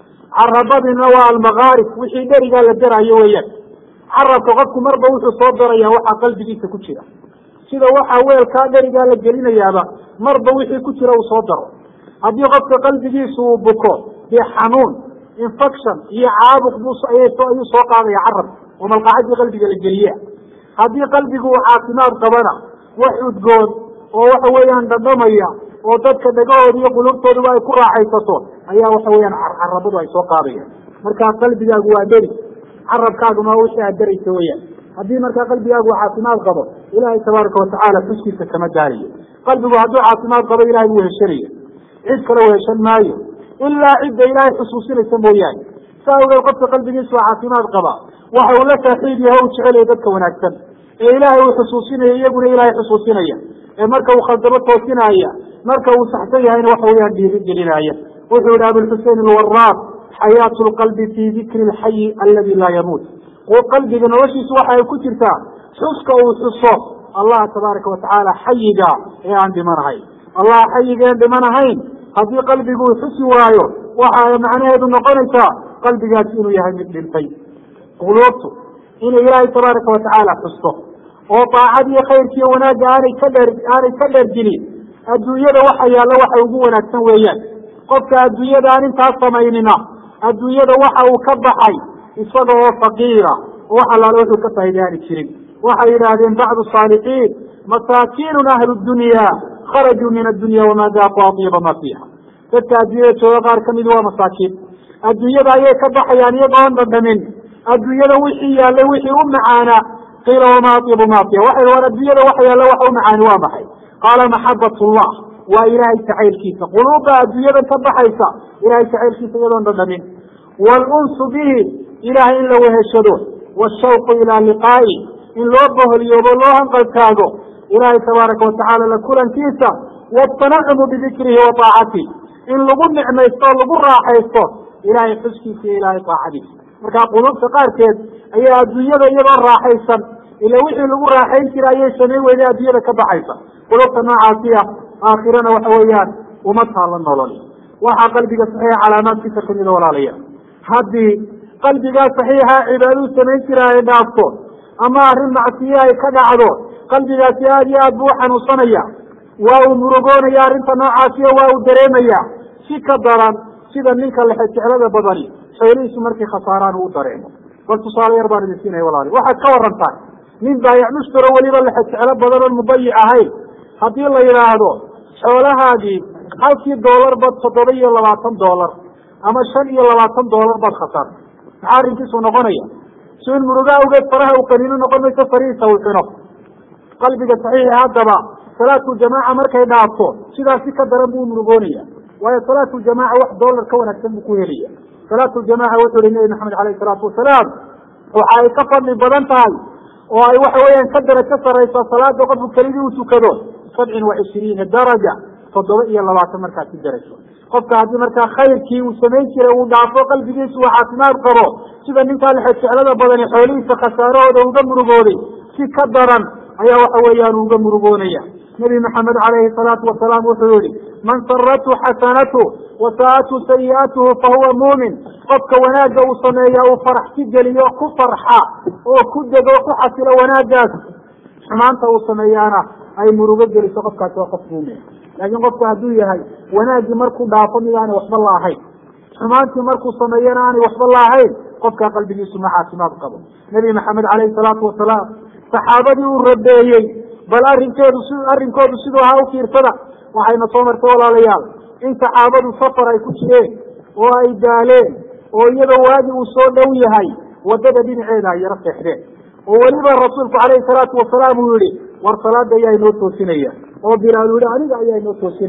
عربات النوى المغارب وحي داري قال الدرع يويا عرب كقبك مرضى وحي صدر يا وحا قلبي جيت كتره سيدا وحا ويل كادري قال الجلين يابا مرضى وحي كتره وصدره هذه قبك قلبي جيت وبكو بحنون انفكشن هي عابق بص اي سوق هذا يعرب وما القاعد قلبي قال الجليه هذه قلبي هو عاصمات قبنا وحد قول وحويا ضميا ودadka dhagahooda iyo qulubtooda ay ku raaxaysato ayaa waxa weeyaan carabadu ay soo qaadayaan marka qalbigaagu waa dheri carabkaagu ma wixii aad darayso weeyaan haddii marka qalbigaagu caafimaad qabo ilaahay tabaaraka wa tacaala xuskiisa kama daariyo qalbigu hadduu caafimaad qabo ilaahay wuu heshanayo cid kale wuu heshan maayo ilaa cidda ilaahay xusuusinaysa mooyaane saa awgeed qofka qalbigiisu waa caafimaad qaba waxa uu la saaxiib yahay u jecel yahay dadka wanaagsan ee ilaahay uu xusuusinaya iyaguna ilaahay xusuusinaya ee marka uu khaldamo toosinaya marka uu saxsan yahayna waxa weeyaan dhiirigelinaya wuxuu yidhi abulxusein alwaraaq xayaatu lqalbi fii dikri lxayi aladi laa yamuut oo qalbiga noloshiisu waxa ay ku jirtaa xuska uu xuso allah tabaaraka watacaala xayiga ee aan dhimanahayn allah xayiga aan dhimanahayn haddii qalbigu uu xusi waayo waxa ay macnaheedu noqonaysaa qalbigaasi inuu yahay mid dhintay quluubtu inay ilaahay tabaaraka watacaala xusto oo daacadiyo khayrkiiyo wanaagga aanay ka dheer aanay ka dheergelin adduunyada waxa yaalla waxa ugu wanaagsan weeyaan qofka adduunyada aan intaas samaynina adduunyada waxa uu ka baxay isaga oo faqiira wax allaale wuxuu ka faa'iidaani jirin waxay yidhaahdeen bacdu saalixiin masaakiinun ahlu dunya kharajuu min addunya wamaa daaquu atyaba ma fiiha dadka adduunyada jooga qaar kamid waa masaakiin adduunyada ayay ka baxayaan iyagoon dhadhamin adduunyada wixii yaallay wixii u macaanaa qiila wamaa atyabu ma fiiha waxay war adduunyada waxa yaalla waxa u macaani waa maxay qaala maxabat llah waa ilaahay jacaylkiisa quluubba adduunyadan ka baxaysa ilahay jacaylkiisa iyadoon dhadhamin waalunsu bihi ilahay in la weheshado washawqu ilaa liqaa'i in loo boholyoobo loo hanqaltaago ilaahay tabaaraka watacaala la kulankiisa waatanacumu bidikrihi wa taacatih in lagu nicmaysto o lagu raaxaysto ilahay xuskiisa iyo ilaahay taacadiisa marka quluubta qaarkeed ayaa adduunyada iyadoo raaxaysan ila wixii lagu raaxayn jira ayay samayn weyday adduunyada ka baxaysa qulubta noocaasiya aakhirana waxa weeyaan uma taalla nolol waxaa qalbiga saxiixa calaamaadkiisa kamida walaalaya haddii qalbigaa saxiixa cibaaduu samayn jira ay dhaafto ama arrin macsiye ay ka dhacdo qalbigaasi aad iyo aad buu u xanuunsanaya waa uu murugoonaya arrinta noocaasiya waa uu dareemaya si ka daran sida ninka lexejeclada badani xoolihiisu markay khasaaraan uu dareemo bal tusaale yar baan idin siinaya walaali waxaad ka warantaan nin baayac mushtaro weliba lexejeclo badan oon mudayic ahayn haddii la yidhaahdo xoolahaagii halkii doolar bad toddoba iyo labaatan doolar ama shan iyo labaatan doolar baad khasaartay maxaa arrinkiisu noqonaya si in murugo awgeed faraha uu qaniino noqon mayso farihiisa uu xino qalbiga saxiixi haddaba salaatu jamaaca markay dhaafto sidaasi ka daran buu murugoonaya waayo salaatu jamaaca wax doolar ka wanaagsan buu ku helaya salaatu jamaaca wuxuu yihi nabi maxamed caleyhi salaatu wasalaam waxa ay ka fadli badan tahay oo ay waxa weeyaan ka darajo saraysa salaada qofku kelidii uu tukado sabcin wa cishriina daraja toddoba iyo labaatan markaad ku darayso qofka haddii markaa khayrkii uu samayn jiray uu dhaafo qalbigiisu uu caafimaad qabo sida ninkaa lexejeclada badani xoolihiisa khasaarahooda uga murugooday si ka daran ayaa waxa weeyaan uga murugoonaya nabi maxamed caleyhi salaatu wasalaam wuxuu yihi man saratu xasanatu wasaa'atu sayi'atuhu fahuwa muumin qofka wanaagga uu sameeya uu faraxsi geliyo ku farxa oo ku dego ku xasilo wanaaggaas xumaanta uu sameeyaana ay murugo geliso qofkaasi waa qof muumin laakiin qofku hadduu yahay wanaaggii markuu dhaafo mid aanay waxba la ahayn xumaantii markuu sameeyana aanay waxba la ahayn qofkaa qalbigiisu ma caafimaad qabo nabi maxamed caleyhi salaatu wasalaam saxaabadii uu rabeeyey bal arrinkeedu si arrinkoodu siduu ahaa u fiirsada waxayna soo martay walaalayaal in saxaabadu safar ay ku jireen oo ay daaleen oo iyadoo waagi uu soo dhow yahay waddada dhinaceeda ay yaro seexdeen oo weliba rasuulku caleyhi salaatu wasalaam uu yihi war salaada ayaa inoo toosinaya oo bilaal yihi aniga ayaa inoo toosinaya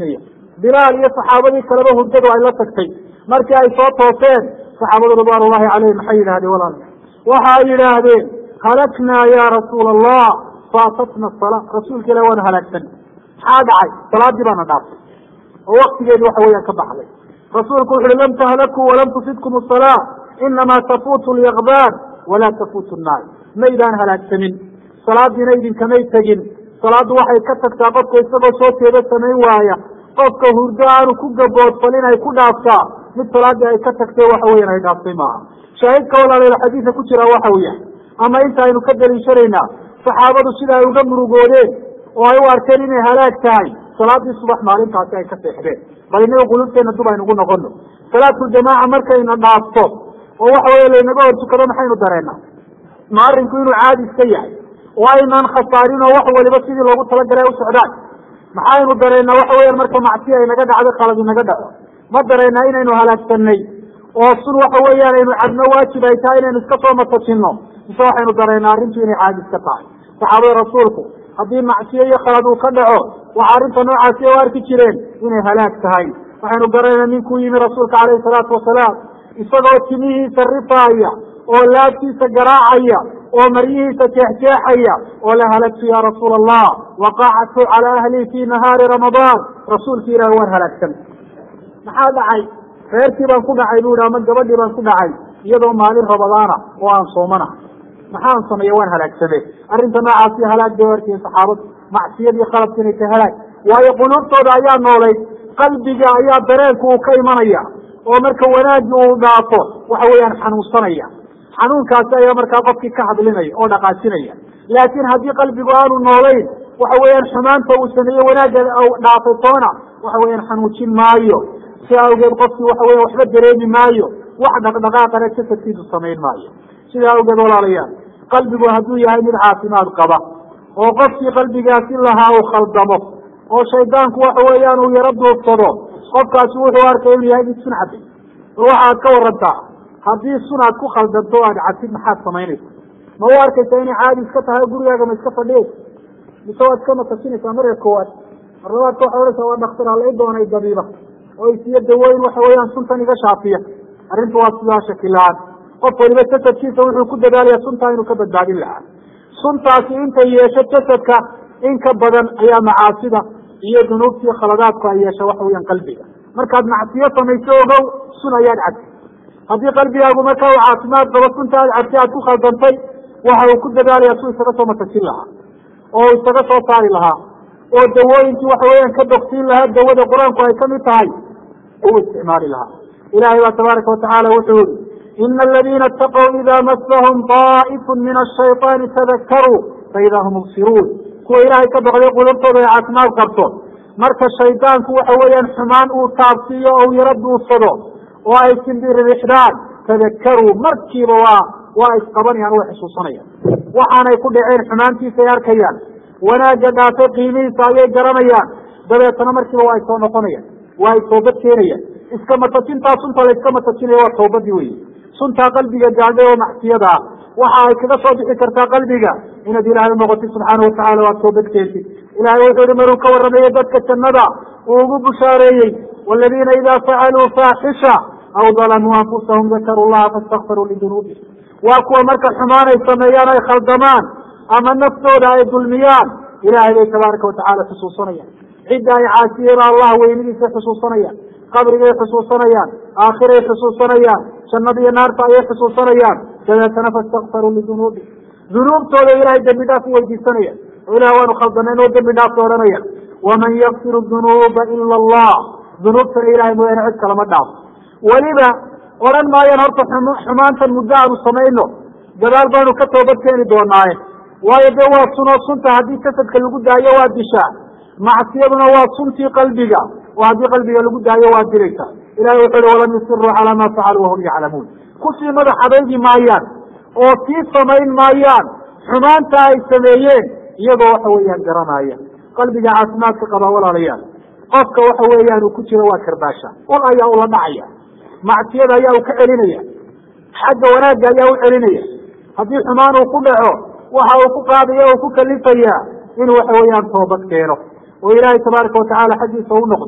bilaal iyo saxaabadii kaleba hurdadu ay la tagtay markii ay soo tooseen saxaabadu ridwaan ullahi calayhim maxay yidhahdeen walaal waxay yidhaahdeen halaknaa ya rasuula allah faatatna salaa rasuulka ilah waanu halaagsan maxaa dhacay salaadii baana dhaaftay oo waktigeedi waxa weeyaan ka baxday rasuulku wuxu uhi lam tahlakuu walam tufidkum asalaa inamaa tafuutu lyaqbaan walaa tafuutu nnaar maydaan halaagsamin salaadiina idinkamay tegin salaaddu waxay ka tagtaa qofka isagoo soo teeda samayn waaya qofka hurdo aanu ku gaboodfalin ay ku dhaaftaa mid salaadii ay ka tagtay waxa weyan ay dhaaftay maaha shaahidka walaaleel xadiidka ku jira waxa weya ama inta aynu ka daliishanaynaa saxaabadu sida ay uga murugoodeen oo ay u arkeen inay halaag tahay salaadii subax maalintaasi ay ka seexdeen bal inaga qulubteena dub aynugu noqono salaatuljamaaca markayna dhaafto oo waxa weya laynaga hor tukado maxaynu dareenaa ma arrinku inuu caadi iska yahay oo aynaan khasaarin oo wax waliba sidii loogu talagalay u socdaan maxaynu dareennaa waxa weyan marka macsiya ay naga dhacdo khalad inaga dhaco ma dareennaa inaynu halaagsanay oo sun waxa weeyaan aynu cabno waajib ay tahay inaynu iska soo matajinno mise waxaynu dareennaa arrintu inay caadi iska tahay saxaabada rasuulku haddii macsiyo iyo khalad uu ka dhaco waxa arrinta noocaasi u arki jireen inay halaag tahay waxaynu garanayna ninkuu yimi rasuulka calayhi salaatu wasalaam isagoo timihiisa rifaaya oo laabtiisa garaacaya oo maryihiisa jeexjeexaya oo la halagtu ya rasuula allah waqactu calaa ahlii fi nahaari ramadaan rasuulki ilaah waan halaagsan maxaa dhacay reerkii baan ku dhacay bu ihi ama gabadhii baan ku dhacay iyadoo maalin ramadaana oo aan soomana maxaan sameeye waan halaagsame arrinta noocaasi halaag bay arkiin saxaabadu macsiyadii khaladka inay tahay halaag waayo quluubtooda ayaa noolayd qalbiga ayaa dareenku uu ka imanaya oo marka wanaagii uu dhaafo waxa weeyaan xanuunsanaya xanuunkaasi ayaa markaa qofkii ka hadlinaya oo dhaqaajinaya laakiin haddii qalbigu aanu noolayn waxa weeyaan xumaanta uu sameeye wanaagga dhaafay toona waxa weeyaan xanuujin maayo si awgeed qofkii waxa weya waxba dareemi maayo wax dhaqdhaqaaqana jasadkiisu samayn maayo sidaa awgeed walaalayaal qalbigu hadduu yahay mid caafimaad qaba oo qofkii qalbigaasi lahaa uu khaldamo oo shaydaanku waxa weeyaan uu yaro duubsado qofkaasi wuxuu arkay inuu yahay mid sun cabay bal waxaad ka warantaa haddii sunaad ku khaldanto o aad cabtid maxaad samaynaysa ma u arkaysaa inay caadi iska tahay gurigaaga ma iska fadhiyaysa mise waad iska matasinaysaa marka koowaad mar labaadka waxaad odhaysaa waa dhaktar hala i doonay dabiiba oo isiyo dawooyin waxa weeyaan suntan iga shaafiya arrintu waa sidaa shakila-aan qof waliba jasadkiisa wuxuu ku dadaalayaa suntaa inuu ka badbaadin lahaa suntaasi intay yeesho jasadka in ka badan ayaa macaasida iyo dunuubtii khaladaadku ay yeesha waxa weeyaan qalbiga markaad macsiyo samayso ogow sun ayaad cabtay haddii qalbigaagu marka uu caafimaad qabo sunta aad cabtay aad ku khaldantay waxa uu ku dadaalayaa suu isaga soo matajin lahaa oo isaga soo saari lahaa oo dawooyinkii waxa weeyaan ka dogsiin lahaa dawada qur-aanku ay kamid tahay uu isticmaali lahaa ilahay baa tabaaraka watacaala wuxuu yihi ina aladiina ataqow ida masahum daa'ifun min ashayطaani tadakaruu faida hum mubsiruun kuwa ilaahay ka baqday qulubtooda ay caafimaad qabto marka shaydaanku waxa weeyaan xumaan uu taabsiiyo oo u yaro duursado oo ay simbirixdaan tadakaruu markiiba waa waa isqabanayaan way xusuusanayaan waxaanay ku dhaceen xumaantiisa ay arkayaan wanaagga dhaafay qiimihiisa ayay garanayaan dabeetana markiiba waa ay soo noqonayaan waa ay toobad keenayaan iska matajintaa sunta la iska matajinaya waa toobadii wey suntaa qalbiga gaadhay oo macsiyada ah waxa ay kaga soo bixi kartaa qalbiga inaad ilaahay unoqotid subxaana watacaala waad toobad keentid ilahay wuxuu yihi maruu ka warramayey dadka jannada uu ugu bushaareeyey waladiina idaa facaluu faaxisha aw dalamuu anfusahum dakaruu llaha fastakfaruu lidunuubihim waa kuwa marka xumaan ay sameeyaan ay khaldamaan ama naftooda ay dulmiyaan ilaahay bay tabaaraka watacaala xusuusanayaan cidda ay caasiyeen allah weynidiisay xusuusanayaan qabrigay xusuusanayaan aakhiray xusuusanayaan jannada iyo naarta ayay xusuusanayaan dabeetana fastakfaruu lidunuubihim dunuubtooda ilahay dembi dhaaf u weydiisanayaan oo ilah waanu khaldanayn oo dembi dhaafka odhanaya waman yakfiru dunuuba ila allah dunuubtana ilahay mooyaane cid kalama dhaafo weliba odhan maayaan horta xumaantan muddo aanu samayno gadaal baanu ka toobad keeni doonaaye waayo dee waa sunoo sunta haddii jasadka lagu daayo waa dishaa macsiyaduna waa suntii qalbiga oo haddii qalbiga lagu daayo waa dilaysa ilahay wuxuu uhi walam yusiruu calaa ma facaluu wahum yaclamuun kusii madax adaygi maayaan oo sii samayn maayaan xumaanta ay sameeyeen iyagoo waxa weeyaan garanaya qalbiga caafimaadka qabaa walaalayaal qofka waxa weeyaan uu ku jiro waa karbaasha ol ayaa ula dhacaya macsiyada ayaa uu ka celinaya xagga wanaagga ayaa u celinaya haddii xumaan uu ku dhaco waxa uu ku qaadaya oo ku kalifaya inuu waxa weeyaan toobad keeno oo ilaahay tabaaraka watacaala xaggiisa u noqdo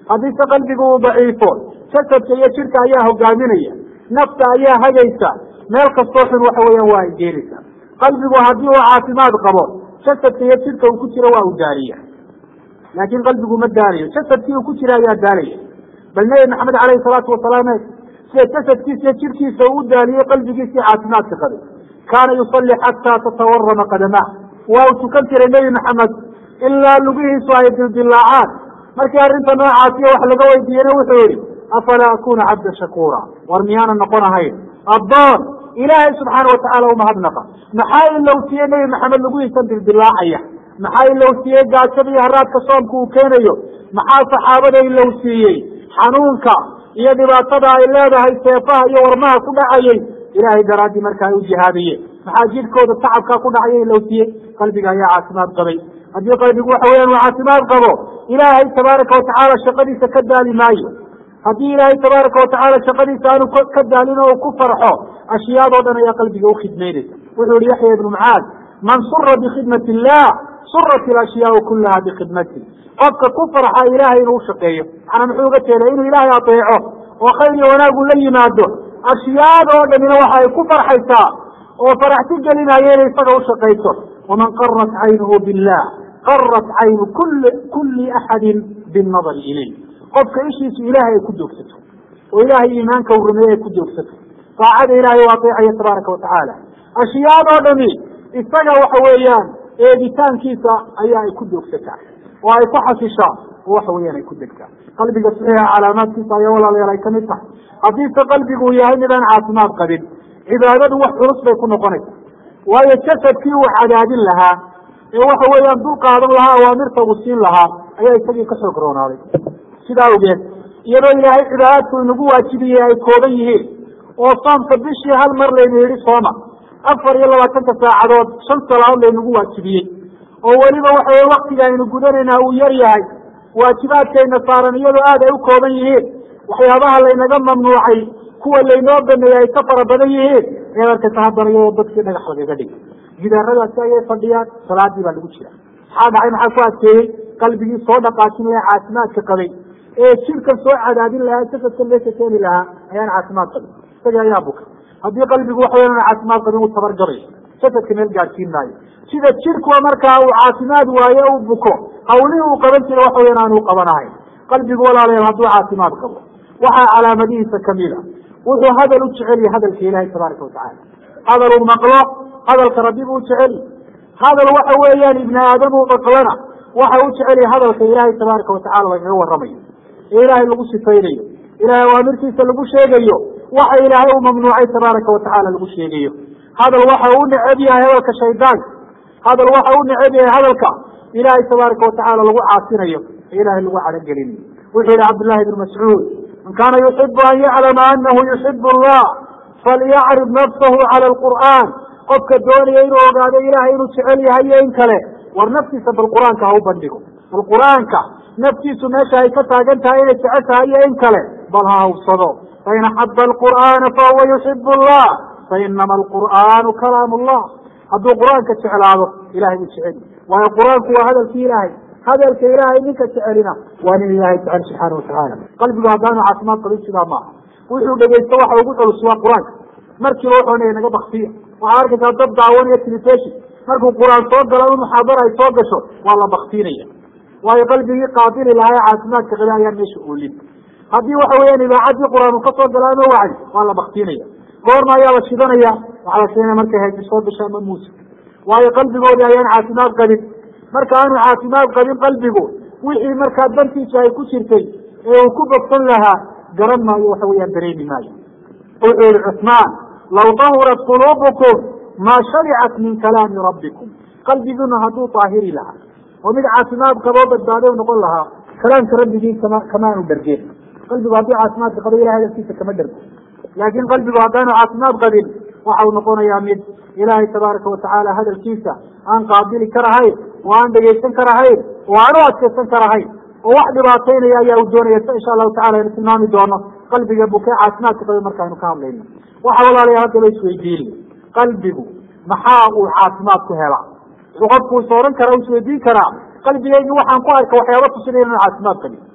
haddii se qalbigu uu daciifo jasadka iyo jirka ayaa hogaaminaya, nafta ayaa hagaysa, meel kastoo xun waxa weeyaan waa ay geenaysaa. qalbigu haddii uu caafimaad qabo jasadka iyo jirka uu ku jiro waa uu daaliya, laakiin qalbigu ma daalayo, jasadkii uu ku jira ayaa daalaya. bal nabi maxamed caleyhi salaatu wasalaam sida jasadkiisa iyo jirkiisa uu daaliyey qalbigiisii caafimaadka qabay, kaana yusalli xataa tatawarama qadamaa, waa uu tukan jiray nebi maxamed ilaa lugihiisu ay dildilaacaan. markii arrinta noocaasiyo wax laga weydiiyena wuxuu yihi afalaa akuna cabda shakuura, war miyaana noqon ahayn addoon ilaahay subxaana watacaala umahadnaqa. maxaa ilowsiiyey nebi maxamed lugihiisan dildilaacaya, maxaa ilowsiiyey gaajada iyo haraadka soomka uu keenayo, maxaa saxaabada ilowsiiyey xanuunka iyo dhibaatada ay leedahay seefaha iyo warmaha ku dhacayay, ilaahay daraaddii marka ay u jihaadiyeen. maxaa jidhkooda tacabkaa ku dhacaya ilowsiiyey, qalbiga ayaa caafimaad qabay. haddii qalbigu waxa weyaan uu caafimaad qabo ilaahay tabaaraka watacaala shaqadiisa ka daali maayo. haddii ilaahay tabaaraka watacaala shaqadiisa aanu ka daalin oo ku farxo, ashyaadoo dhan ayaa qalbiga ukhidmaynaysa. wuxuu yihi yaxya ibnu mucaad, man sura bikhidmati illah surat ilashyaau kulaha bikhidmati. qofka ku farxa ilaahay inuu ushaqeeyo, macnaa muxuu uga jeedaa inuu ilaahay adeeco oo khayr iyo wanaagu la yimaado, ashyaadoo dhanina waxa ay ku farxaysaa oo faraxti gelinaya inay isaga ushaqayso. waman qarat caynuhu billah qarat caynu kuli kuli axadin binnadari ilayh. qofka ishiisu ilaahay ay ku joogsato oo ilaahay iimaanka uu rumeeye ay ku joogsato, daacada ilaahay u adeecaya tabaaraka watacaala, ashyaadoo dhami isaga waxa weeyaan eegitaankiisa ayaa ay ku joogsataa oo ay ku xasishaa oo waxa weeyaan ay ku degtaa. qalbiga saxiixa calaamaadkiisa ayaa walaalayaal ay kamid tahay. haddiise qalbigu uu yahay midaan caafimaad qabin, cibaadadu wax culus bay ku noqonaysa, waayo jasadkii uu cadaadin lahaa ee waxa weeyaan dul qaadan lahaa awaamirta uu siin lahaa ayaa isagii ka xoog roonaaday. sidaa awgeed iyadoo ilaahay cibaadaadku inagu waajibiyey ay kooban yihiin oo soomka bishii hal mar laynu yihi sooma, afar iyo labaatanka saacadood shan salaadood laynagu waajibiyey, oo weliba waxa weye waktiga aynu gudanayna uu yar yahay, waajibaadkayna saaran iyadoo aad ay u kooban yihiin, waxyaabaha laynaga mamnuucay kuwa laynoo baneeyey ay ka fara badan yihiin, eedarkasa haddana iyadoo dadkii dhagax lagaga dhigay. gidaaradaasi ayay fadhiyaan, salaadii baa lagu jira. maxaa dhacay? maxaa ku adkeeyey? qalbigii soo dhaqaajinaya caafimaadka qabay ee jirka soo cadaadin lahaa, jasadka meesha keeni lahaa ayaan caafimaad qabin, isaga ayaa buka. haddii qalbigu waxa weyan caafimaad qabin uu tabargabayo, jasadka meel gaadhsiin maayo. sida jirkuwa markaa uu caafimaad waayo uu buko, hawlihii uu qaban jira waxa weyan aan u qabanahayn. qalbigu walaalayaal hadduu caafimaad qabo waxaa calaamadihiisa kamid a wuxuu hadal u jecel yahay hadalka ilaahay tabaaraka watacaala. hadal uu maqlo hadalka rabbi buu jecel yahay. hadal waxa weeyaan ibni aadam uu maqlana waxa u jecel yahay hadalka ilaahay tabaaraka watacaala lagaga waramayo, ee ilaahay lagu sifaynayo, ilaahay awaamirtiisa lagu sheegayo, waxa ilaahay uu mamnuucay tabaaraka watacaala lagu sheegayo. hadal waxa uu neceb yahay hadalka shaydaanka, hadal waxa uu neceb yahay hadalka ilaahay tabaaraka watacaala lagu caasinayo, ee ilaahay lagu cadagelinayo. wuxuu yihi cabdullahi ibnu mascuud, man kaana yuxibu an yaclama anahu yuxibu allah falyacrib nafsahu cala alqur'aan. qofka doonaya inuu ogaado ilaahay inuu jecel yahay iyo in kale, war naftiisa bal qur-aanka ha u bandhigo. bal qur-aanka naftiisu meesha ay ka taagan tahay inay jecel tahay iyo in kale bal ha hawsado. fain axaba alqur'aana fahuwa yuxibu allah fainama alqur'aanu kalaam allah. hadduu qur-aanka jeclaado ilahay buu jecel, waayo qur-aanku waa hadalki ilaahay. hadalka ilaahay ninka jecelina waa nin ilaahay jecel subxaana watacaala. qalbigu haddaanu caafimaad qabin sidaa maaha. wuxuu dhegaysto waxa ugu culus waa qur-aanka. markiiba wuxuu naga baktiya, waxaa arkaysaa dad daawanaya telefishon, markuu qur-aan soo galo in muxaadara ay soo gasho waa la baktiinaya, waayo qalbigii qaadili lahaa ee caafimaadka qaba ayaan meesha oolin. haddii waxa weeyaan idaacaddii qur-aan uu kasoo galo ama wacdi waa la baktiinaya. goorma ayaa la shidanaya? waxaa la shidanaya markay haysi soo gasho ama muusik, waayo qalbigoodii ayaan caafimaad qabin. marka aanu caafimaad qabin qalbigu wixii markaa dantiisa ay ku jirtay ee uu ku bogsan lahaa garan maayo, waxa weeyaan dareemi maayo. wuxuu yihi cusmaan, law dahurat quluubukum maa sharicat min kalaami rabbikum. qalbiguna hadduu daahiri lahaa oo mid caafimaad qaboo badbaado noqon lahaa, kalaamka rabbigii kama kamaanu dhargeen. qalbigu hadduu caafimaadka qabo ilahay hadalkiisa kama dhargo, laakin qalbigu haddaanu caafimaad qabin waxa uu noqonayaa mid ilaahay tabaaraka watacaala hadalkiisa aan qaabili karahayn oo aan dhegaysan karahayn oo aan u adkaysan karahayn oo wax dhibaataynaya ayaa uu doonaya. insha allahu tacala aynu tilmaami doono qalbiga bukee caafimaadka qaba markaaynu ka hadlayno. waxa walaalayaa haddaba isweydiin, qalbigu maxaa uu caafimaad ku helaa? wuxuu qofku is oran karaa, u isweydiin karaa, qalbigeygi waxaan ku arka waxyaaba tusinaya inaan caafimaad qabin.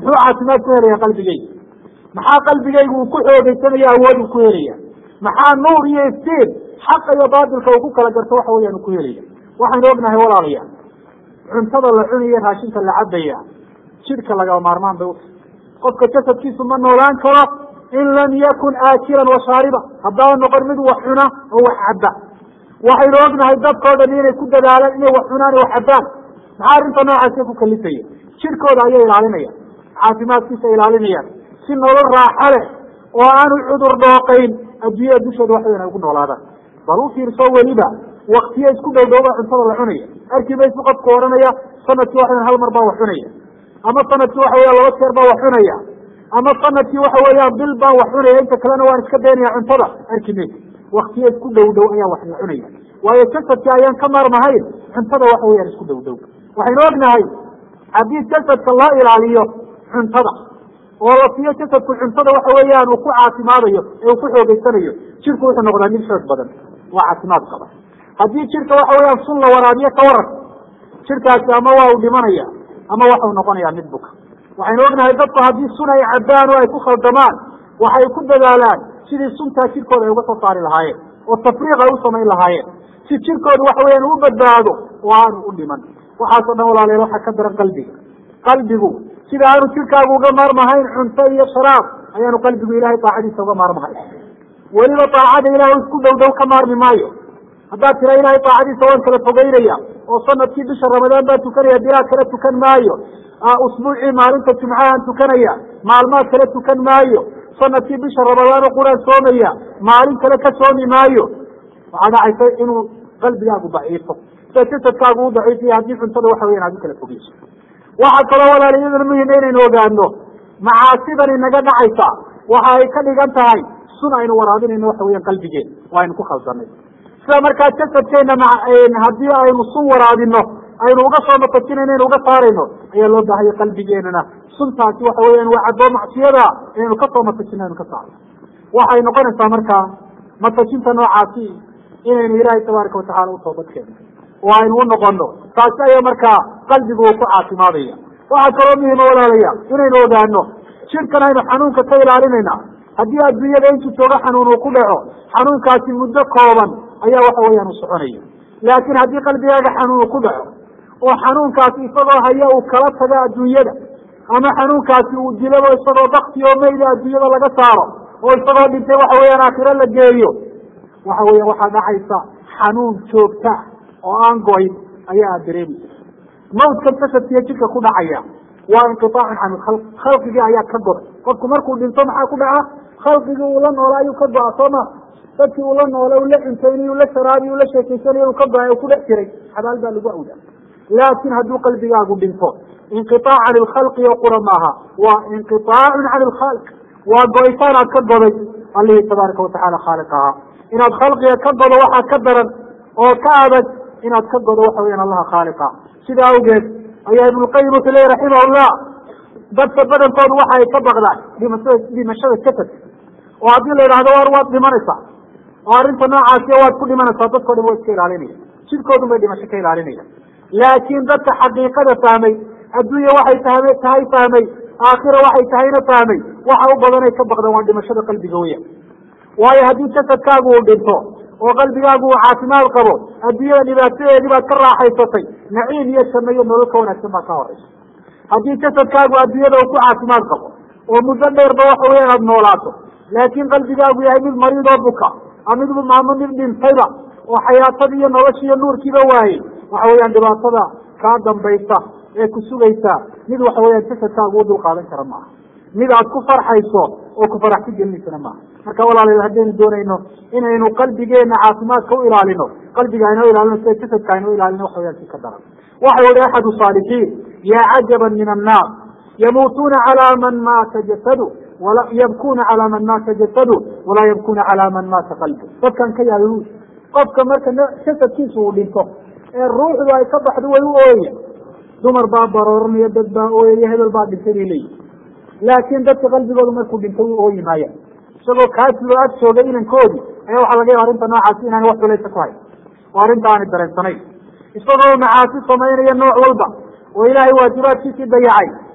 muxuu caafimaad ku helaya qalbigayga maxaa qalbigayga uu ku xoogeysanaya awood uu ku helaya maxaa nuur iyo iftiin xaqa iyo baatilka uu ku kala garto waxa weeyaan uu ku helaya waxaynu ognahay walaalayaal cuntada la cunayo raashinka la cabaya jidhka lagama maarmaan bay utahay qofka jasadkiisu ma noolaan karo in lam yakun aakilan wa shaariba haddaan noqon mid wax cuna oo wax cabba waxaynu ognahay dadkao dhan inay ku dadaalaan inay wax cunaan wax cabbaan maxaa arrinta noocaasi ku kalifaya jidhkooda ayay ilaalinayaan caafimaadkiisa ilaalinayaan si nolol raaxa leh oo aanu cudur dhooqayn adduunyada dushooda waxaweyan ay ugu noolaadaan bal u fiirso weliba waktiya isku dhowdhowba cuntada la cunaya arki maysu qofku odhanaya sanadkii waxaweyan hal mar baa wax cunaya ama sanadkii waxa weya laba jeer baa wax cunaya ama sanadkii waxa weeyaan bil baan wax cunaya inta kalena waan iska daynaya cuntada arki maysa waktiya isku dhow dhow ayaa wax la cunaya waayo jasadkii ayaan ka maarmahayn cuntada waxa weyaan isku dhow dhow waxaynu ognahay haddii jasadka loo ilaaliyo cuntada oo la siiyo jasadku cuntada waxa weeyaan uu ku caafimaadayo ee uu ku xoogeysanayo jirku wuxuu noqdaa mid xoog badan waa caafimaad qaba haddii jirka waxa weeyaan sun la waraabiyo ka waran jirkaasi ama waa uu dhimanaya ama waxau noqonayaa mid buka waxaynu ognahay dadku haddii sun ay cabbaan oo ay ku khaldamaan waxay ku dadaalaan sidii suntaa jirkooda ay uga soo saari lahaayeen oo tafriiq ay u samayn lahaayeen si jirkooda waxa weeyaan u badbaado oo aanu u dhiman waxaasoo dhan walaalayaal waxaa ka daran qalbiga qalbigu sida aanu jirkaagu uga maarmahayn cunto iyo sharaab ayaanu qalbigu ilahay daacadiisa uga maarmahayn weliba daacada ilahay isku dhow dhow ka maarmi maayo haddaad tira ilahay daacadiisa waan kala fogeynaya oo sanadkii bisha ramadaan baan tukanaya bilaa kala tukan maayo usbuucii maalinta jumcahaan tukanaya maalmaad kala tukan maayo sanadkii bisha ramadaano quraan soomaya maalin kale ka soomi maayo waxaa dhacaysa inuu qalbigaagu daciifo sida jasadkaagu u daciifiya haddii cuntada waxa weyan aad u kala fogeyso waxaa kaloo walaaliyadana muhima inaynu ogaano macaasidan inaga dhacaysa waxa ay ka dhigan tahay sun aynu waraabinayno waxa weyan qalbigeena waa aynu ku khaldanay sida markaa jasadkeena haddii aynu sun waraabino aynu uga soo matajinayno aynu uga saarayno ayaa loo baahaya qalbigeenana suntaasi waxa weeyaan waa cadoo macsiyada inaynu kasoo matajino aynu ka saarno waxay noqonaysaa markaa matajinta noocaasi inaynu ilaahay tabaaraka watacala u toobadkeeno oo aynu u noqono taasi ayaa markaa qalbigu uu ku caafimaadaya waxaa kaloo muhima walaalayaal inaynu ogaano jirkan aynu xanuunka ka ilaalinayna haddii adduunyada intuu joogo xanuun uu ku dhaco xanuunkaasi muddo kooban ayaa waxa weeyaan u soconaya laakiin haddii qalbigaaga xanuun uu ku dhaco oo xanuunkaasi isagoo haya uu kala tago adduunyada ama xanuunkaasi uu dilabo isagoo bakti oo mayda adduunyada laga saaro oo isagoo dhintay waxa weeyaan aakhiro la geeyo waxa weeyaan waxaa dhacaysa xanuun joogta oo aan goyn ayaa aad dareemaysa mawdkan jasadkiiyo jirka ku dhacaya waa inqiطaacun can ilkhalq khalqigii ayaa ka goday qofku markuu dhinto maxaa ku dhaca khalqigii uu la noola ayuu ka go-a soo ma dadkii uu la noola uu la cuntaynay uu la sharaabiy uu la sheekaysanay uu ka go-ay u ku dhex jiray xabaal baa lagu awdaa laakin hadduu qalbigaagu dhinto inqiطaac can ilkhalqi oo qura maaha waa inqiطaacun can ilkhalq waa go-itaan aad ka goday allihii tabaaraka watacala khaaliq ahaa inaad khalqiga ka godo waxaa ka daran oo ka adag inaad ka godo waxa weyan allaha khaaliqa sidaa awgeed ayaa ibnulqayim wuxuu leeyahy raximahullah dadka badankoodu waxa ay ka baqdaan dhimashada dhimashada jasadka oo haddii la yidhahdo war waad dhimanaysaa oo arrinta noocaasiya waad ku dhimanaysaa dadkao dhan waa iska ilaalinaya jidkoodun bay dhimasho ka ilaalinaya laakiin dadka xaqiiqada fahmay adduunya waxay tahme tahay fahmay aakhira waxay tahayna fahmay waxa u badanay ka baqdaan waa dhimashada qalbiga weya waayo haddii jasadkaagu uu dhinto oo qalbigaagu uu caafimaad qabo adduunyada dhibaatadeedii baad ka raaxaysatay naciim iyo janno iyo nolol ka wanaagsan baa ka horeysa haddii jasadkaagu adduunyada uu ku caafimaad qabo oo muddo dheerba waxa weya inaad noolaato laakiin qalbigaagu yahay mid mariidoo buka ama mid maamo mid dhintayba oo xayaatadii iyo noloshii iyo nuurkiiba waayey waxa weeyaan dhibaatada kaa dambaysa ee ku sugaysa mid waxa weeyaan jasadkaagu u dul qaadan kara maaha mid aad ku farxayso oo ku farax ku gelinaysana maaha marka walaalayaal haddaynu doonayno inaynu qalbigeena caafimaadka u ilaalino qalbiga aynoo ilaalino sida jasadka aynoo ilaalino waxa weyaan si ka daran waxau ihi axadu saalixiin yaa cajaban min annaas yamuutuuna calaa man maata jasadu wala yabkuna calaa man maata jasadu walaa yabkuna calaa man maata qalbu dadkan ka yaabay qofka marka jasadkiisa uu dhinto ee ruuxdu ay ka baxdo way u ooyaya dumar baa barooranaya dad baa ooyaya hebel baa dhintay bay leeyihi laakiin dadka qalbigoodu markuu dhinto u ooyi maaya isagoo kaasilo ag joogay inankoodi ayaa waxaa laga yaba arrinta noocaasi inaani wax culaysa ku hayn oo arrinta aanay dareensanayn isagoo macaasi samaynaya nooc walba oo ilaahay waajibaadkiisii dayacay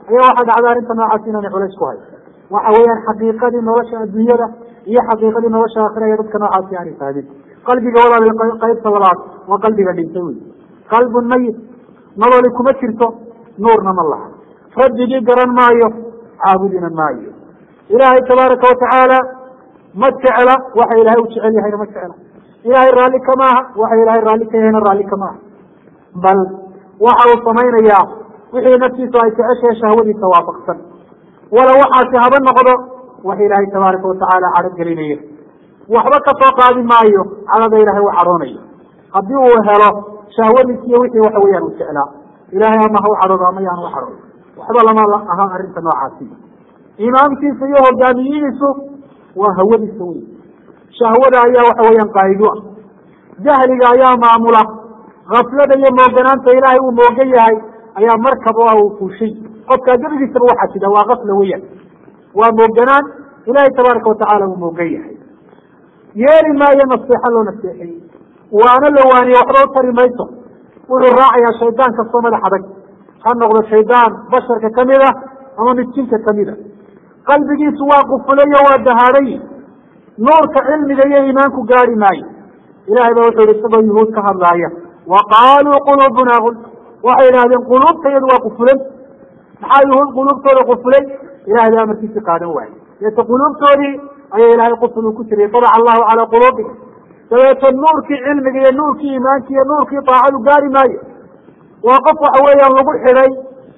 ayaa waxaa dhacda arrinta noocaas inaanay culays ku hay waxa weeyaan xaqiiqadii nolosha adduunyada iyo xaqiiqadii nolosha aakhira ee dadka noocaasi aanay fahmin qalbiga walaal qaybta labaad waa qalbiga dhintay wey qalbun mayit nololi kuma jirto nuurna ma laha rabbigii garan maayo caabudina maayo ilaahay tabaaraka watacaala ma jecla waxa ilaahay u jecel yahayna ma jecla ilaahay raalli kama aha waxa ilaahay raalli ka yahayna raalli kama aha bal waxa uu samaynayaa wixii naftiisu ay jeceshahay shahwadiisa waafaqsan wala waxaasi haba noqdo waxa ilaahay tabaaraka watacaala cadho gelinaya waxba ka soo qaadi maayo cadhada ilaahay u cadhoonayo haddii uu helo shahwadiis iyo wixii waxa weeyaan u jeclaa ilaahay ama ha u cadhoodo ama yaan u cadhoodo waxba lama aha arrinta noocaasi imaamkiisa iyo hogaamiyihiisu waa hawadiisa wey shahwada ayaa waxa weeyaan qaa'ido ah jahliga ayaa maamula gaflada iyo mooganaanta ilaahay uu moogan yahay ayaa markaba uu fuushay qofkaa gebigiisaba waxaa jida waa gafla weeyaan waa mooganaan ilaahay tabaaraka watacaala uu moogan yahay yeeli maayo naseexa loo naseexeeyey waana la waaniye waxba u tari mayso wuxuu raacayaa shaydaan kastoo madax adag ha noqdo shaydaan basharka kamid ah ama midjinka kamid a qalbigiisu waa qufulayo waa dahaaday nuurka cilmiga iyo iimaanku gaari maayo ilahay ba wuxuu yihi isagoo yuhuud ka hadlaaya wa qaaluu quluubuna gul waxay idhahdeen quluubta iyadu waa qufulan maxaa yuhuud quluubtooda qufulay ilahay ba amarkiisi qaadan waaye deeto quluubtoodii ayaa ilahay quful uu ku jiriyay tabaca allahu calaa quluubihim dabeeto nuurkii cilmiga iyo nuurkii iimaanki iyo nuurkii daacadu gaari maayo waa qof waxa weeyaan lagu xidhay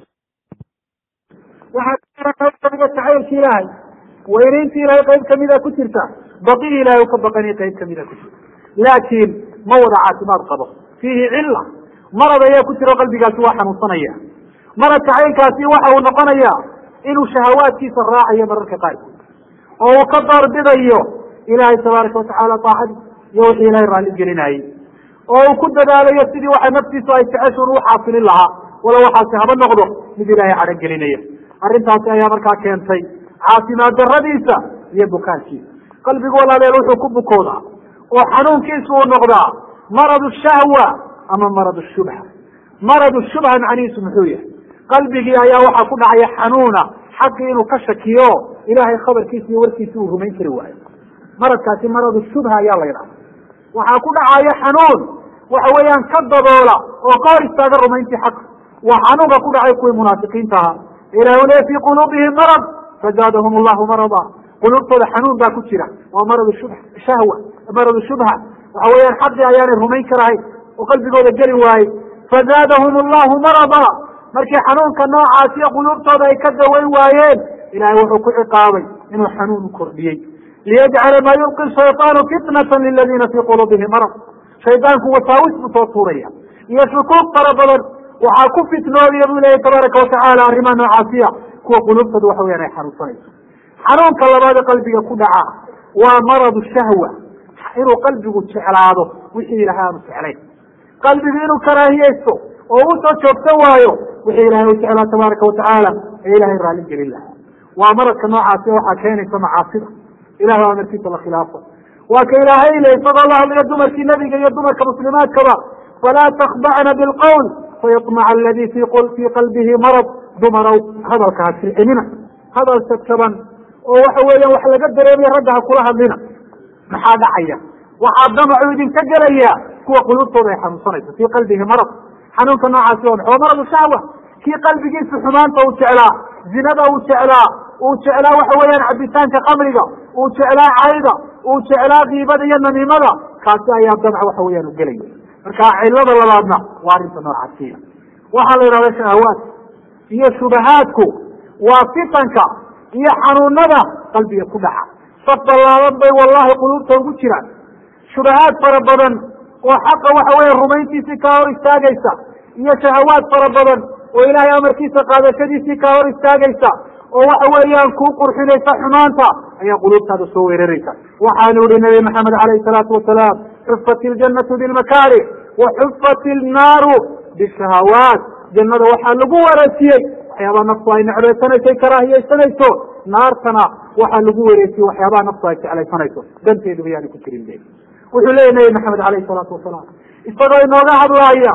waxaa jacaylki ilaahay weynaynti ilahay qayb kamida ku jirta baqii ilahay u ka baqani qayb kamida ku jirta laakiin ma wada caafimaad qabo fiihi cilla marad ayaa ku jiro qalbigaasi waa xanuunsanaya marad jacaylkaasi waxa uu noqonaya inuu shahawaadkiisa raacayo mararka qaarkood oo uu ka doorbidayo ilaahay tabaaraka watacaala daacadi iyo wixii ilahay raalli gelinayey oo uu ku dadaalayo sidii waxa naftiisu ay jeceshuun u xaasilin lahaa wala waxaasi haba noqdo mid ilaahay cadho gelinaya arrintaasi ayaa markaa keentay caafimaad daradiisa iyo bukaankiisa qalbigu walaaleel wuxuu ku bukoodaa oo xanuunkiisu uu noqdaa marad shahwa ama marad shubha marad shubha macnihiisu muxuu yahay qalbigii ayaa waxaa ku dhacaya xanuuna xaqii inuu ka shakiyo ilaahay khabarkiisa iyo warkiisa uu rumayn kari waayo maradkaasi marad shubha ayaa la yidhaha waxaa ku dhacaya xanuun waxa weeyaan ka daboola oo ka hor istaaga rumayntii xaq waa xanuunka ku dhacay kuwii munaafiqiinta ahaa ilahi le fii quluubihim marad fazaadahum allahu marada quluubtooda xanuun baa ku jira waa marad shub shahwa marad shubha waxa weeyaan xaqii ayaanay rumayn karahayn oo qalbigooda geli waaye fazaadahum allahu marada markii xanuunka noocaas iyo quluubtooda ay ka dawayn waayeen ilahay wuxuu ku ciqaabay inuu xanuun u kordhiyey liyajcala maa yulqi shayطaanu fitnata liladiina fii quluubihim marad shaydaanku wasaawis buu soo tuuraya iyo shukuug fara badan waxaa ku fitnoodaya bu ilahi tabaaraka watacaala arrimaha noocaasiya kuwa quluubtooda waxa weyaan ay xanuunsanayso xanuunka labaad ee qalbiga ku dhaca waa maradu shahwa inuu qalbigu jeclaado wixii ilahay aanu jeclayn qalbigu inuu karaahiyeysto oo u soo joogsan waayo wixii ilahay u jeclaa tabaaraka watacaala ee ilahay raalli gelin lahaa waa maradka noocaasi waxaa keenaysa macaasida ilahay amarkiisa la khilaafo waa ka ilaahay le isagoo la hadlayo dumarkii nebiga iyo dumarka muslimaadkaba falaa takdacna bilqowl fayطmca aladi fii qalbihi marad dumarow hadalka ha silcinina hadal jabjaban oo waxa weeyaan wax laga dareemaya ragga ha kula hadlina maxaa dhacaya waxaa damacu idinka gelaya kuwa quluubtooda ay xanuunsanayso fii qalbihi marad xanuunka noocaasi waa waa maradu shahwa kii qalbigiisa xumaanta uu jeclaa zinada uu jeclaa uu jeclaa waxa weeyaan cabitaanka kamriga uu jeclaa cayda uu jeclaa kiibada iyo namiimada kaasi ayaa damc waxa weeyaan u gelaya marka cilada labaadna waa arrinta noocaasiya waxaa la yidhahda shahawaad iyo shubahaadku waa fitanka iyo xanuunada qalbiga ku dhaca saf ballaadan bay wallahi quluubta ugu jiraan shubahaad fara badan oo xaqa waxa weya rumayntiisii kaa hor istaagaysa iyo shahawaad fara badan oo ilaahay amarkiisa qaadashadiisii kaa hor istaagaysa oo waxa weeyaan kuu qurxinaysa xumaanta ayaa quluubtaada soo weeraraysa waxaanu ihi nabi maxamed calayhi salaatu wasalaam xufat iljanatu bilmakaarih wa xufat ilnaaru bishahawaat jannada waxaa lagu wareejiyey waxyaabaha naftu ay necbaysanayso ay karaahiyeysanayso naartana waxaa lagu wareejiyey waxyaabaha naftu ay jeclaysanayso danteeduba yaani ku jirin be wuxuu leeyahy nabi maxamed calayhi salaatu wasalaam isagoo inooga hadlaaya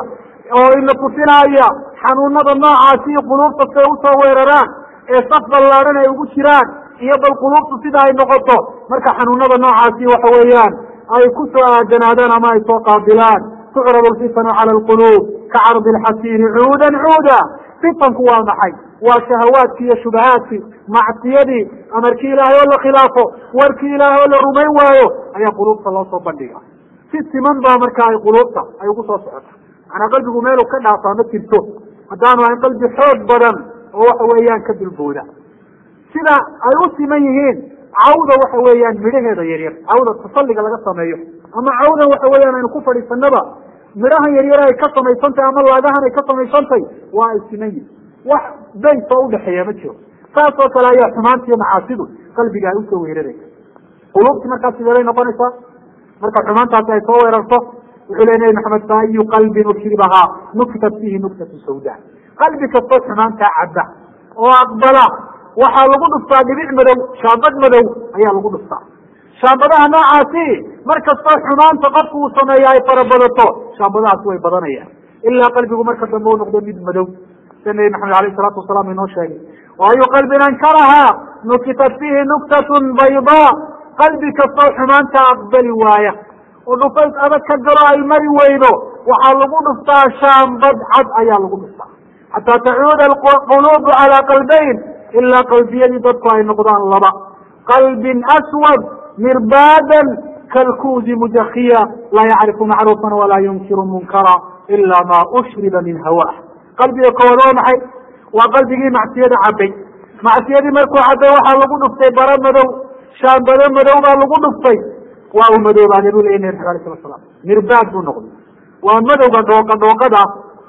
oo ina tusinaya xanuunada noocaasi quluubta say usoo weeraraan ee saf ballaaran ay ugu jiraan iyo bal quluubtu sida ay noqoto marka xanuunada noocaasi waxa weeyaan ay ku soo aadanaadaan ama ay soo qaabilaan tucradu lfitanu cala alquluub ka cardi alxasiiri cuudan cuuda fitanku waa maxay waa shahawaadkii iyo shubahaadkii macsiyadii amarkii ilaahay oo la khilaafo warkii ilaahay oo la rumayn waayo ayaa quluubta loo soo bandhiga si siman baa marka ay quluubta ay ugu soo socota manaa qalbigu meelu ka dhaafaa ma jirto haddaanu ahayn qalbi xoog badan oo waxa weeyaan ka dulbooda sida ay u siman yihiin cawda waxa weeyaan midhaheeda yaryar cawda tasalliga laga sameeyo ama cawdan waxa weeyaan aynu ku fadhiisanaba midhahan yaryar ay ka samaysantahay ama laagahan ay ka samaysantahay waa ay siman yihin wax bays oo udhexeeya ma jiro saas oo kale ayaa xumaanta iyo macaasidu qalbiga ay usoo weeraraysa quluubtii markaas sideeday noqonaysaa marka xumaantaasi ay soo weerarto wuxuu ley nabi maxamed fa ayu qalbin ushribahaa nuktat fiihi nuktatu sawda qalbi kastoo xumaantaa cabba oo aqbala waxaa lagu dhuftaa dhibic madow shaambad madow ayaa lagu dhuftaa shaambadaha noocaasi mar kastoo xumaanta qofku uu sameeya ay farabadato shaambadahaasi way badanayaan ilaa qalbigu marka dambe u noqdo mid madow sida nabi maxamed alayh salaatu wasalaam inoo sheegay waayu qalbin ankarahaa nukitat fiihi nuktatun baydaa qalbi kastoo xumaanta aqbali waaya oo dhufays adag ka galo ay mari weydo waxaa lagu dhuftaa shaambad cad ayaa lagu dhuftaa xataa tacuuda alquluubu calaa qalbayn ilaa qalbiyadii dadku ay noqdaan laba qalbin aswad mirbaadan kalkuuzi mujakiya laa yacrifu macruufan walaa yunkiru munkara ila ma ushriba min hawaah qalbiga koowaad waa maxay waa qalbigii macsiyada cabay macsiyadii markuu cabay waxaa lagu dhuftay bara madow shaambado madow baa lagu dhuftay waa uu madoobaade bu leya nabi ala sala slam mirbaad buu noqday waa madowga dhooqa dhooqada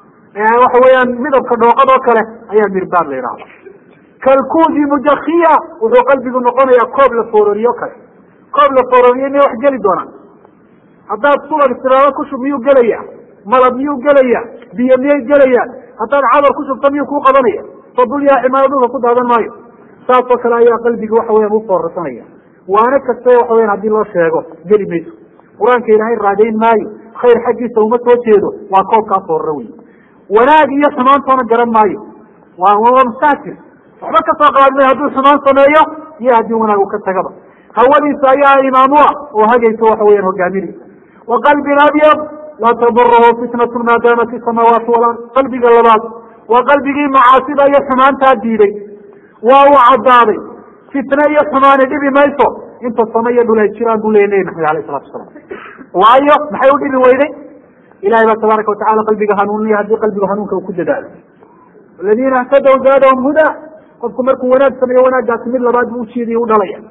waxa weeyaan midabka dhooqadoo kale ayaa mirbaad la yidhahda kalkuuzi mujakiya wuxuu qalbigu noqonayaa koob la foororiyo kale koob la foororiyo miyay wax geli doonaan haddaad subag istiraado ku shub miyuu gelaya malab miyuu gelaya biyo miyay gelayaan haddaad cadar ku shubta miyuu kuu qabanaya fadul yaa cimaado dhulka ku daadan maayo saasoo kale ayaa qalbiga waxa weyan u foorarsanaya waana kaste waxa weyan haddii loo sheego geli mayso qur-aanka ilaahay raadayn maayo khayr xaggiisa uma soo jeedo waa koobkaa fooraro wey wanaag iyo xumaantoona garan maayo waa waa mustaajir waxba kasoo qaadmay hadduu xumaan sameeyo iyo haddii wanaag uu ka tagaba hawadiisa ayaa imaamu ah oo hagaysa waxa weyan hogaaminaysa wa qalbin abyad laa tadurahu fitnatu maa daamat isamaawaati wal ard qalbiga labaad waa qalbigii macaasida iyo xumaantaa diiday waa uu caddaaday fitne iyo xumaani dhibi mayso inta sama iyo dhul ay jiraan buu leya nabi maxamed alayh salatu wasalaam waayo maxay u dhibi weyday ilahay baa tabaaraka watacala qalbiga hanuuniya haddii qalbiga hanuunka uu ku dadaalo aladiina htadow zaadahum huda qofku markuu wanaag sameeyo wanaaggaasi mid labaad buu ujeediya u dhalaya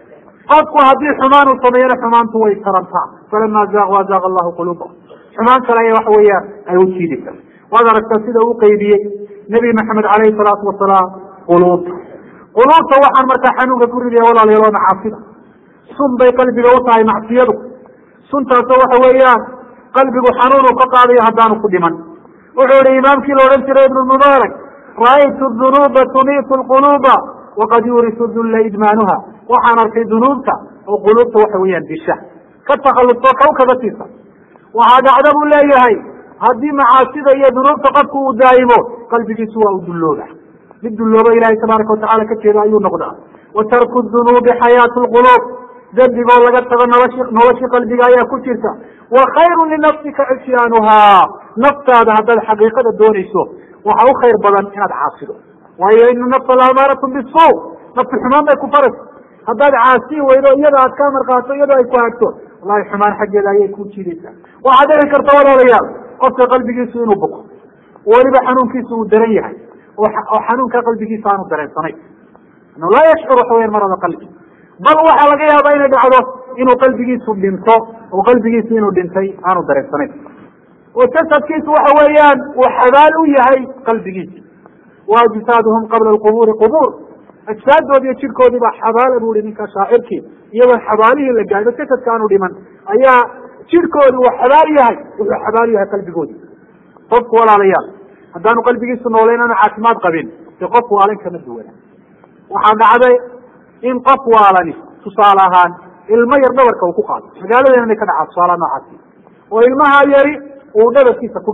qofku haddii xumaan uu sameeyana xumaantu way tarantaa falama zaaqu azaaqa allahu quluubahum xumaan kale aya waxa weeyaan ay ujiidaysa waad aragtaa sida uu qeybiyey nebi maxamed alayhi salaatu wasalaam quluubta quluubta waxaan markaa xanuunka ku ridaya walaalayaal waa macaasida sun bay qalbiga u tahay macsiyadu suntaasoo waxa weeyaan qalbigu xanuunu ka qaadayo haddaanu ku dhiman wuxuu ihi imaamkii la odhan jiray ibnu mubaarak ra'aytu dunuuba tumiitu lquluuba waqad yurisu dulla idmaanuha waxaan arkay dunuubta oo quluubta waxa weeyaan disha ka takhalustoo kaw kaga siisa waxaa dhacda buu leeyahay haddii macaasida iyo dunuubta qofku uu daa'imo qalbigiisu waa u dullooba mid dullooba ilaahay tabaaraka watacala ka jeeda ayuu noqdaa wa tarku dunuubi xayaatu lquluub dembigoo laga tago noloshi noloshii qalbiga ayaa ku jirta wa khayru linafsika cisyaanuhaa naftaada haddaad xaqiiqada doonayso waxa u khayr badan inaad caasido waayo ina nafsa laamaaratun bisuu nafti xumaan bay ku faraysa haddaad caasii weydo iyada aad ka amar qaato iyadoo ay ku hagto wallahi xumaan xaggeeda ayay ku jiidaysaa waxaad dhici karta walaalayaal qofka qalbigiisu inuu buko weliba xanuunkiisu uu daran yahay oo xanuunka qalbigiisa aanu dareensanay anu laa yashcur waxa weyan marada qalbi bal waxaa laga yaabaa inay dhacdo inuu qalbigiisu dhinto oo qalbigiisu inuu dhintay aanu dareensanayn oo jasadkiisu waxa weeyaan uu xabaal u yahay qalbigiisa wa ajsaaduhum qabla alqubuuri qubuur ajsaaddoodi iyo jirkoodii baa xabaala bu ihi ninka shaacirkii iyadoo xabaalihii la gaadho jasadka aanu dhiman ayaa jirkoodi uu xabaal yahay wuxuu xabaal yahay qalbigoodi qofku walaalayaal haddaanu qalbigiisu nooleyn aanu caafimaad qabin de qof waalan kama duwana waxaa dhacday in qof waalani tusaale ahaan ilmo yar dhabarka uu ku qaado magaaladeena inay ka dhacaa tusaalaha noocaasi oo ilmaha yari uu dhabarkiisa ku dhinto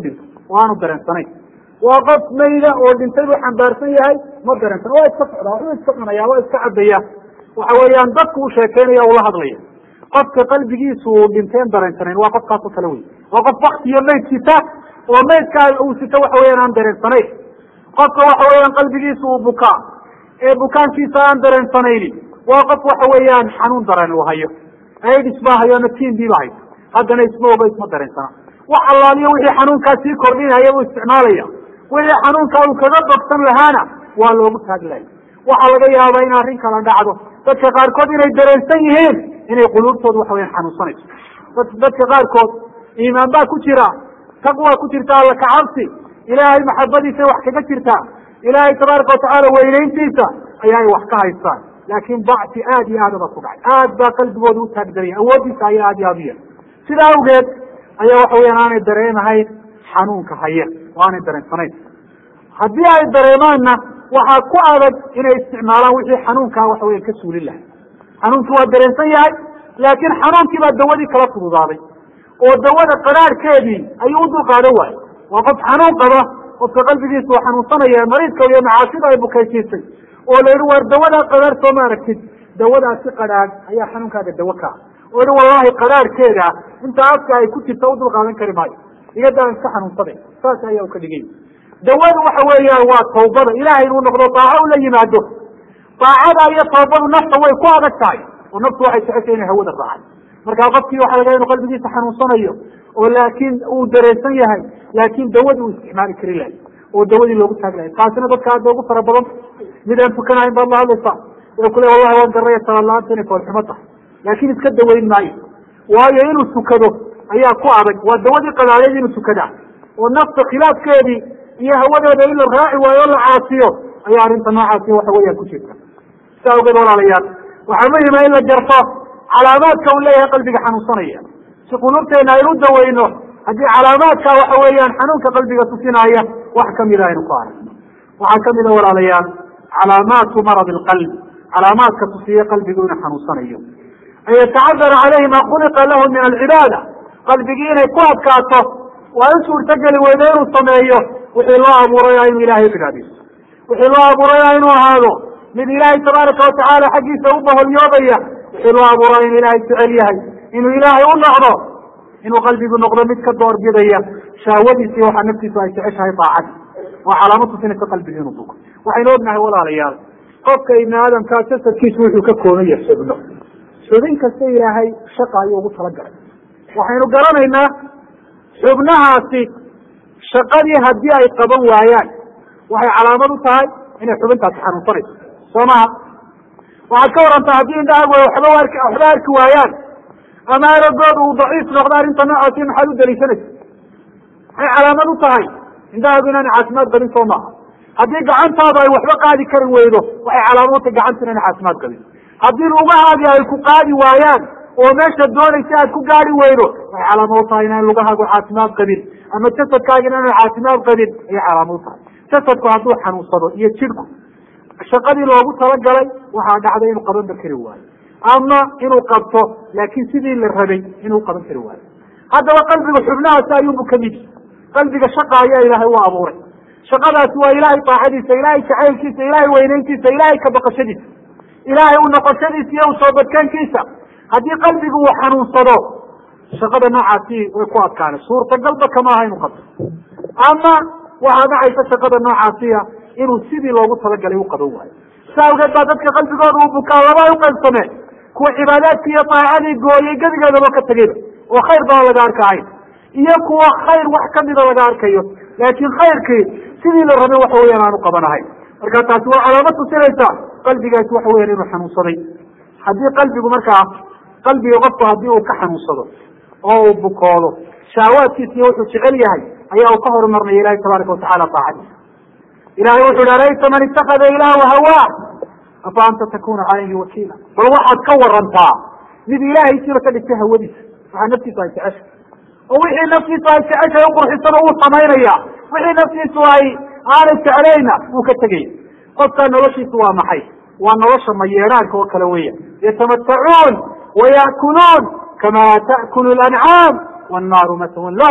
waanu dareensanayn waa qof mayda oo dhintay buu xambaarsan yahay ma dareensan waa iska socdaa wuxuu iska cunaya waa iska cabaya waxa weeyaan dadku u sheekeynaya ula hadlaya qofka qalbigiisu uu dhinteen dareensanayn waa qofkaas oo kale wey waa qof waktiyo maydkiisa oo maydkaa uu sito waxa weeyaan aan dareensanayn qofka waxa weeyaan qalbigiisu uu bukaa ee bukaankiisa aan dareensanayni waa qof waxa weeyaan xanuun dareen uu hayo aidis baa hayo ama t b ba hayo haddana isma oga isma dareensana wax allaaliyo wixii xanuunkaa sii kordhinaya buu isticmaalaya wixii xanuunkaa uu kaga bogsan lahaana waa loogu taagilaya waxaa laga yaabaa in arrin kala dhacdo dadka qaarkood inay dareensan yihiin inay quluubtooda waxa weyan xanuunsanayso dadka qaarkood iimaan baa ku jira taqwa ku jirta alla kacabsi ilaahay maxabadiisa wax kaga jirtaa ilaahay tabaaraka watacaala weynayntiisa ayaay wax ka haystaan laakiin bacsi aad iyo aad ba ku dhacay aad baa qalbigooda u taagdaraya awoodiisa ayaa aad iyo aad u yar sidaa awgeed ayaa waxa weyaan aanay dareemahayn xanuunka haya oo aanay dareensanayn haddii ay dareemaanna waxaa ku adag inay isticmaalaan wixii xanuunkaa waxa weyan ka suulin lahay xanuunkii waa dareensan yahay laakiin xanuunkii baa dawadii kala fududaaday oo dawada qaraarhkeedii ayuu u dulqaadan waayo waa qof xanuun qaba qofka qalbigiisa uu xanuunsanaya mariidka iyo macaasida ay bukaysiisay oo la yihi war dawadaa qadaar soo ma aragtid dawadaasi qadhaadh ayaa xanuunkaaga dawo kaa oo yihi wallahi qadaarhkeeda inta afka ay ku jirta u dulqaadan kari maayo igadaan iska xanuunsaday saas ayaa u ka dhigay dawadu waxa weeyaan waa tawbada ilahay inuu noqdo daaco u la yimaado daacada iyo tawbadu nafta way ku adag tahay oo naftu waxay jeceshay inay hawada raacay markaa qofkii waxa laga inu qalbigiisa xanuunsanayo oo laakiin uu dareensan yahay laakiin dawadi uu isticmaali kari lahay oo dawadii loogu taag lahay taasina dadka aada ugu fara badan mid aan tukanahayn baad la hadlaysaa way kule wallahi waan garaya salaad-aanta inay foolxumo tahay laakiin iska dawayn maayo waayo inuu tukado ayaa ku adag waa dawadii qadaadeed inuu tukadaa oo nafta khilaafkeedii iyo hawadeeda in la raaci waayo o la caasiyo ayaa arrinta noocaasi waxa weeyaan ku jirta si awgeed walaalayaal waxaa muhima in la jarto calaamaadka uu leeyahay qalbiga xanuunsanaya si quluubteena aynu u daweyno haddii calaamaadka waxa weeyaan xanuunka qalbiga tusinaya wax kamida aynu ku aragno waxaa kamida walaalayaal calaamaatu marad alqalb calaamaadka tusiye qalbigu inuu xanuunsanayo an yatacadara caleyhi ma khuliqa lahu min alcibaada qalbigii inay ku adkaato waa in suurtageli weydo inuu sameeyo wixii loo abuuraya inuu ilahay cibaadayso wixii loo abuuraya inuu ahaado mid ilaahay tabaaraka watacaala xaggiisa u baholyoobaya wixii loo abuuraya in ilaahay jecel yahay inuu ilaahay u noqdo inuu qalbigu noqdo mid ka doorbidaya shahwadiisi waxaa naftiisu ay jeceshahay daacadi waa calaamad tusinaysa qalbiga inuu buko waxaynu ognahay walaalayaal qofka ibni aadamkaa jasadkiisu wuxuu ka kooban yahay xubno xubin kasta ilaahay shaqa ayuu ugu talagalay waxaynu garanaynaa xubnahaasi shaqadii haddii ay qaban waayaan waxay calaamad u tahay inay xubintaasi xanuunsanayso soo maha waxaad ka warantaa haddii indhahaagu waxba arki waxba arki waayaan ama aragooda uu daciif noqdo arrinta noocaasi maxaad u daliishanaysa maxay calaamad u tahay indhahaagu inaana caafimaad qabin soo maaha haddii gacantaadu ay waxba qaadi kari weydo waxay calaamad u tahay gacanta inaana caafimaad qabin haddii lugahaagi ay ku qaadi waayaan oo meesha doonaysa aad ku gaadi weydo waxay calaamad u tahay inaan lugahaagu caafimaad qabin ama jasadkaaga inaana caafimaad qabin ayay calaamad u tahay jasadku hadduu xanuunsado iyo jidhku shaqadii loogu talagalay waxaa dhacday inuu qabanba kari waayo ama inuu qabto laakiin sidii la rabay inuu qaban kari waayo haddaba qalbiga xubnahaasi ayuunbu kamid qalbiga shaqa ayaa ilaahay u abuuray shaqadaasi waa ilaahay daacadiisa ilaahay jacaylkiisa ilaahay weynayntiisa ilaahay kabaqashadiisa ilaahay u noqoshadiisa iyo u soobadkeenkiisa haddii qalbigu uu xanuunsado shaqada noocaasi way ku adkaanay suurtagalba kama aha inuu qabto ama waxaa dhacaysa shaqada noocaasiya inuu sidii loogu talagalay u qaban waayo sa awgeed baa dadka qalbigooda uu bukaa laba ay uqaybsameen kuwa cibaadaadkii iyo daacadii gooyay gebigeedaba ka tegeyba oo khayr baa laga arkahayn iyo kuwa khayr wax kamida laga arkayo laakiin khayrkii sidii la rabay waxa weeyaan aanu qabanahayn marka taasi waa calaamad tusinaysa qalbigaasi waxa weyan inuu xanuunsaday haddii qalbigu markaa qalbiga qofku haddii uu ka xanuunsado oo uu bukoodo shahwaadkiisa iyo wuxuu jecel yahay ayaa uu ka horumarnaya ilahi tabaaraka watacaala daacadiisa ilahay wuxu uhi alaysa man itakada ilaahu hawaa afa anta takunu calayhi wakiila bal waxaad ka warantaa mid ilaahay siba ka dhigtay hawadiisa waxaa naftiisu ay jeceshay oo wixii naftiisu ay jeceshay uqurxisano wuu samaynaya wixii naftiisu ay aanay jeclayna wuu ka tegaya qofkaa noloshiisu waa maxay waa nolosha mayeedhaanka oo kale weya yatamatacuun waya'kuluun kama ta'kulu lancaam wannaaru maswan lahum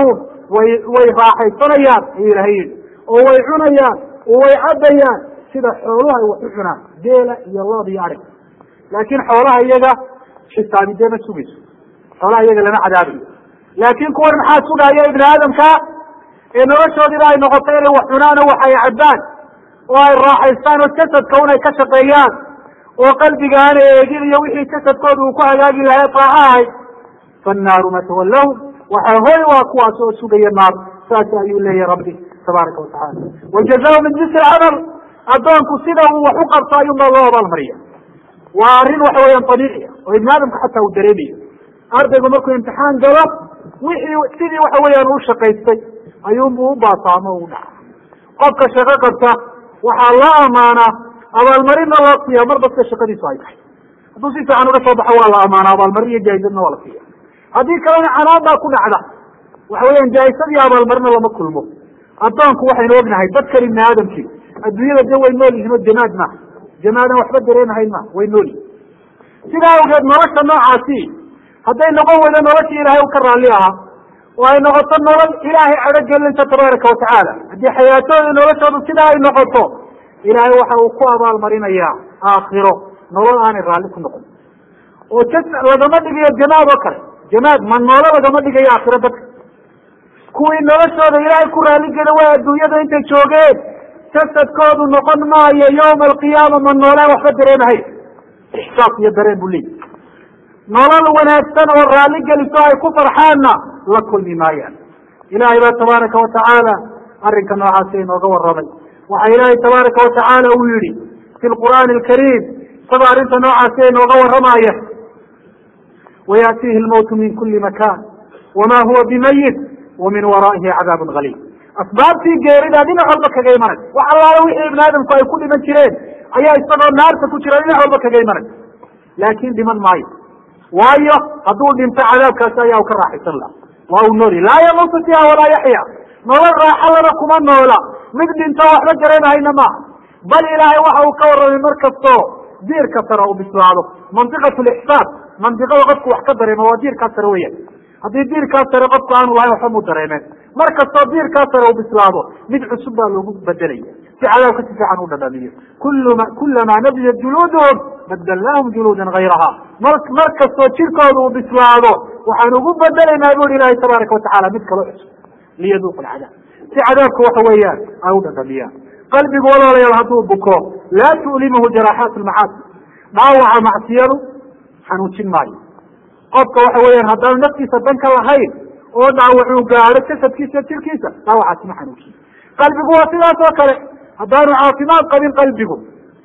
way way raaxaysanayaan ayuu ilaahay yidhi oo way cunayaan oo way cabayaan sida xoolaha ay wax u cunaan geela iyo lood iyo arig laakiin xoolaha iyaga xisaabidee ma sugayso xoolaha iyaga lama cadaabayo laakiin kuwan maxaa sugaya ibni aadamka ee noloshoodiiba ay noqotay inay wax cunaan oo wax ay cabbaan oo ay raaxaystaan oo jasadka un ay ka shaqeeyaan oo qalbiga aan eegin iyo wixii jasadkooda uu ku hagaagi lahay raaxo ahayd fannaaru matwan lahum waxaa hoy waa kuwaas oo sugaya naar saas ayuu leeyahay rabbi tabaaraka watacaala wajazaau min jinsi alcamal addoonku sida uu wax u qabto ayuunba loo abaalmariya waa arrin waxa weeyaan dabiiciya oo ibni aadamka xataa uu dareemayo ardaygu markuu imtixaan galo wixii sidii waxa weeyaan uu shaqaystay ayuunbuu u baasaamo o u dhaca qofka shaqo qabta waxaa loo amaanaa abaalmarinna loo siiya mar baska shaqadiisu ay tahay hadduu si fiican uga soo baxo waa la amaanaa abaalmarin iyo jaaizadna waa la siiya haddii kalena canaan baa ku dhacda waxa weeyaan jaaisad iyo abaalmarina lama kulmo addoonku waxaynu ognahay dadkan ibni aadamkii adduunyada de way nool yihiin oo jamaad maaha jamaadan waxba dareemahayn maaha way nool yihin sidaa awgeed nolosha noocaasi hadday noqon weydo noloshii ilaahay u ka raalli ahaa oo ay noqoto nolol ilaahay cadho gelinta tabaaraka watacaala haddii xayaatooda noloshoodu sidaa ay noqoto ilaahay waxa uu ku abaalmarinayaa aakhiro nolol aanay raalli ku noqon oo jas lagama dhigayo jamaad oo kale jamaad ma noolo lagama dhigayo aakhiro dadka kuwii noloshooda ilaahay ku raalligeda waa adduunyada intay joogeen jasadkoodu noqon maayo yawma alqiyaama ma noolaan waxba dareemahay ixsaas iyo dareen buu leeyahy nolol wanaagsan oo raalli geliso ay ku farxaanna la kulmi maayaan ilaahay baa tabaaraka watacaala arrinka noocaasi inooga warramay waxaa ilaahay tabaaraka watacaala uu yihi fi lqur'aani alkariim isagoo arrinta noocaasi inooga warramaya wayaatiihi lmawtu min kuli makan wama huwa bimayit wa min waraa'ihi cadaabun galiib asbaabtii geeridaa dhinac walba kaga imanay wax allaala wixii ibni aadamku ay ku dhiman jireen ayaa isagoo naarta ku jira dhinac walba kaga imanay laakin dhiman maayo waayo hadduu dhinto cadaabkaasi ayaa u ka raaxaysan laha waa uu nooli laa yamuutu fiiha walaa yaxya nolol raaxalana kuma noola mid dhinto waxba dareemahayna maaha bal ilaahay waxa uu ka warramay mar kastoo diirka sare uu bislaado mantiqatu lixsaas mantiqada qofku wax ka dareemo waa diirkaa sare weeyaan haddii diirkaa sare qofku aanu lahayn waxba mu dareemeen mar kastoo diirkaa sare uu bislaado mid cusub baa loogu bedelaya si cadaabka si fiican u dhadhamiyo kulma kulamaa nabiyat juluuduhum badalnaahum juluudan gayraha mar mar kastoo jirkooda uu bislaado waxaan ugu bedelaynaa buri ilaahay tabaaraka watacaala mid kaloo cusub liyaduuqu lcadaab si cadaabka waxa weeyaan ay u dhadhamiyaan qalbigu walaalayaal hadduu buko laa tu'limuhu jaraaxaat lmacaasi dhaawaca macsiyadu xanuujin maayo qofka waxa weeyaan haddaanu naftiisa dan ka lahayn oo dhaawacuu gaadho jasadkiisa jirkiisa dhaawacaasi ma xanuujiyo qalbigu waa sidaas oo kale haddaanu caafimaad qabin qalbigu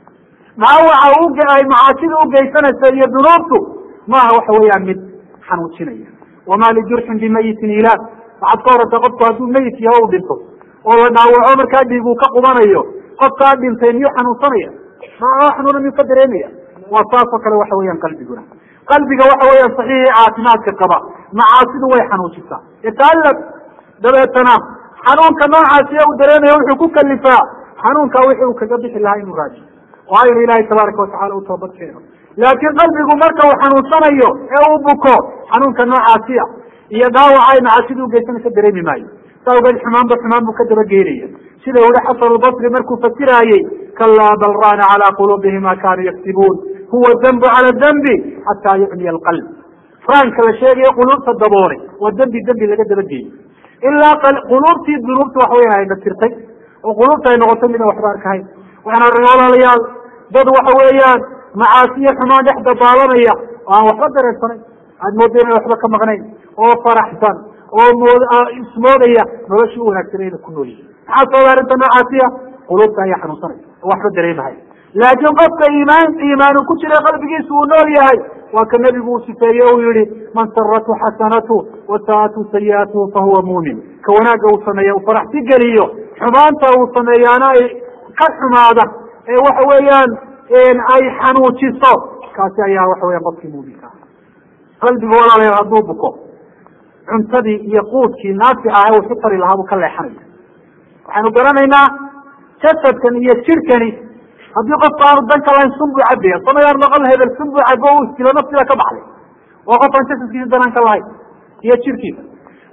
dhaawaca uga ay macaasida ugeysanaysa iyo dunuubtu maaha waxa weeyaan mid xanuujinaya wamaa lijurxin bimayitin ilaah waxaad ka horata qofku hadduu meyit yaho u dhinto oo la dhaawaco markaa dhiig uu ka qubanayo qofkaa dhintay miyuu xanuunsanaya maa xanuuna miyuu ka dareemaya waa saasoo kale waxa weeyaan qalbiguna qalbiga waxa weeyaan saxiixii caafimaadka qaba macaasidu way xanuujisaa yataalab dabeetana xanuunka noocaasi uu dareemaya wuxuu ku kalifaa xanuunkaa wixii uu kaga bixi lahaa inuu raajiyo oo aynu ilaahay tabaaraka watacala u toobad keeno laakiin qalbigu marka uu xanuunsanayo ee uu buko xanuunka noocaasiya iyo dhaawaca ay macaasidu ugeysanaysa dareemi maayo saa ogeed xumaanba xumaan buu ka dabageynaya sida uhi xasan albasri markuu fasiraayey kalaa bal raana calaa quluubihim ma kaanuu yaktibuun huwa dambu cala dambi xataa yucmiya alqalb raanka la sheegayo quluubta daboolay waa dembi dembi laga dabageeyey ilaa quluubtii dunuubta waxa weyan ay dhatirtay oo quluubta ay noqotay midaan waxba arkahayn waxaan arnay walaalayaal dad waxa weeyaan macaasiyo xumaan dhex dabaalanaya oo aan waxba dareensanayn aad mooda inaan waxba ka maqnayn oo faraxsan oo mood ismoodaya noloshii u wanaagsanay ina ku nool yihin maxaa sababa arrinta noocaasiya quluubta ayaa xanuunsanaya oo waxba dareemahay laakiin qofka iimaan iimaanu ku jira qalbigiisa uu nool yahay waa ka nebigu uu sifeeye uu yihi man saratu xasanatu wasaatu sayi'atuhu fahuwa muumin ka wanaagga uu sameeya uu faraxsi geliyo xumaanta uu sameeyaana ay ka xumaada ee waxa weeyaan ay xanuujiso kaasi ayaa waxa weyan qofkii muuminka ah qalbigu walaalayaal hadduu buko cuntadii iyo quudkii naafica ah wuxu tari lahaa buu ka leexanaya waxaynu garanaynaa jasadkan iyo jirkani haddii qofka aanu danka lahayn sun buu cabaya samayaan maqal hebel sun buu cabo u iskilo naftida ka baxday waa qof aan jasadkiisa danaan ka lahayn iyo jirkiisa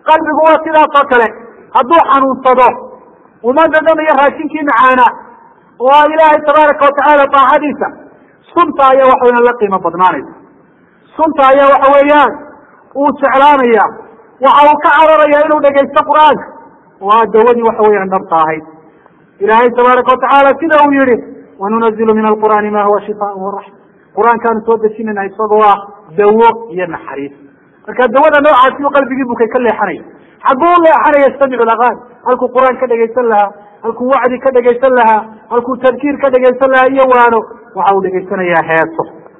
qalbigu waa sidaas oo kale hadduu xanuunsado uma dhadhamayo raashinkii macaana oo ilaahay tabaaraka watacaala daacadiisa sunta ayaa waxa weeyaan la qiimo badnaanaysa sunta ayaa waxa weeyaan uu jeclaanaya waxa uu ka cararaya inuu dhegaysto qur-aanka waa dawadii waxa weeyaan dhabta ahayd ilaahay tabaaraka watacaala sida uu yihi wanunazilu min alqur'aani ma huwa shifaan waraxma qur-aankaanu soo dejinayna isagoo ah dawo iyo naxariis marka dawada noocaasi u qalbigii bukay ka leexanaya xagguu leexanaya yastamicu laqaani halkuu qur-aan ka dhegaysan lahaa halkuu wacdi ka dhegaysan lahaa halkuu tadkiir ka dhegaysan lahaa iyo waano waxa uu dhegaysanayaa heeso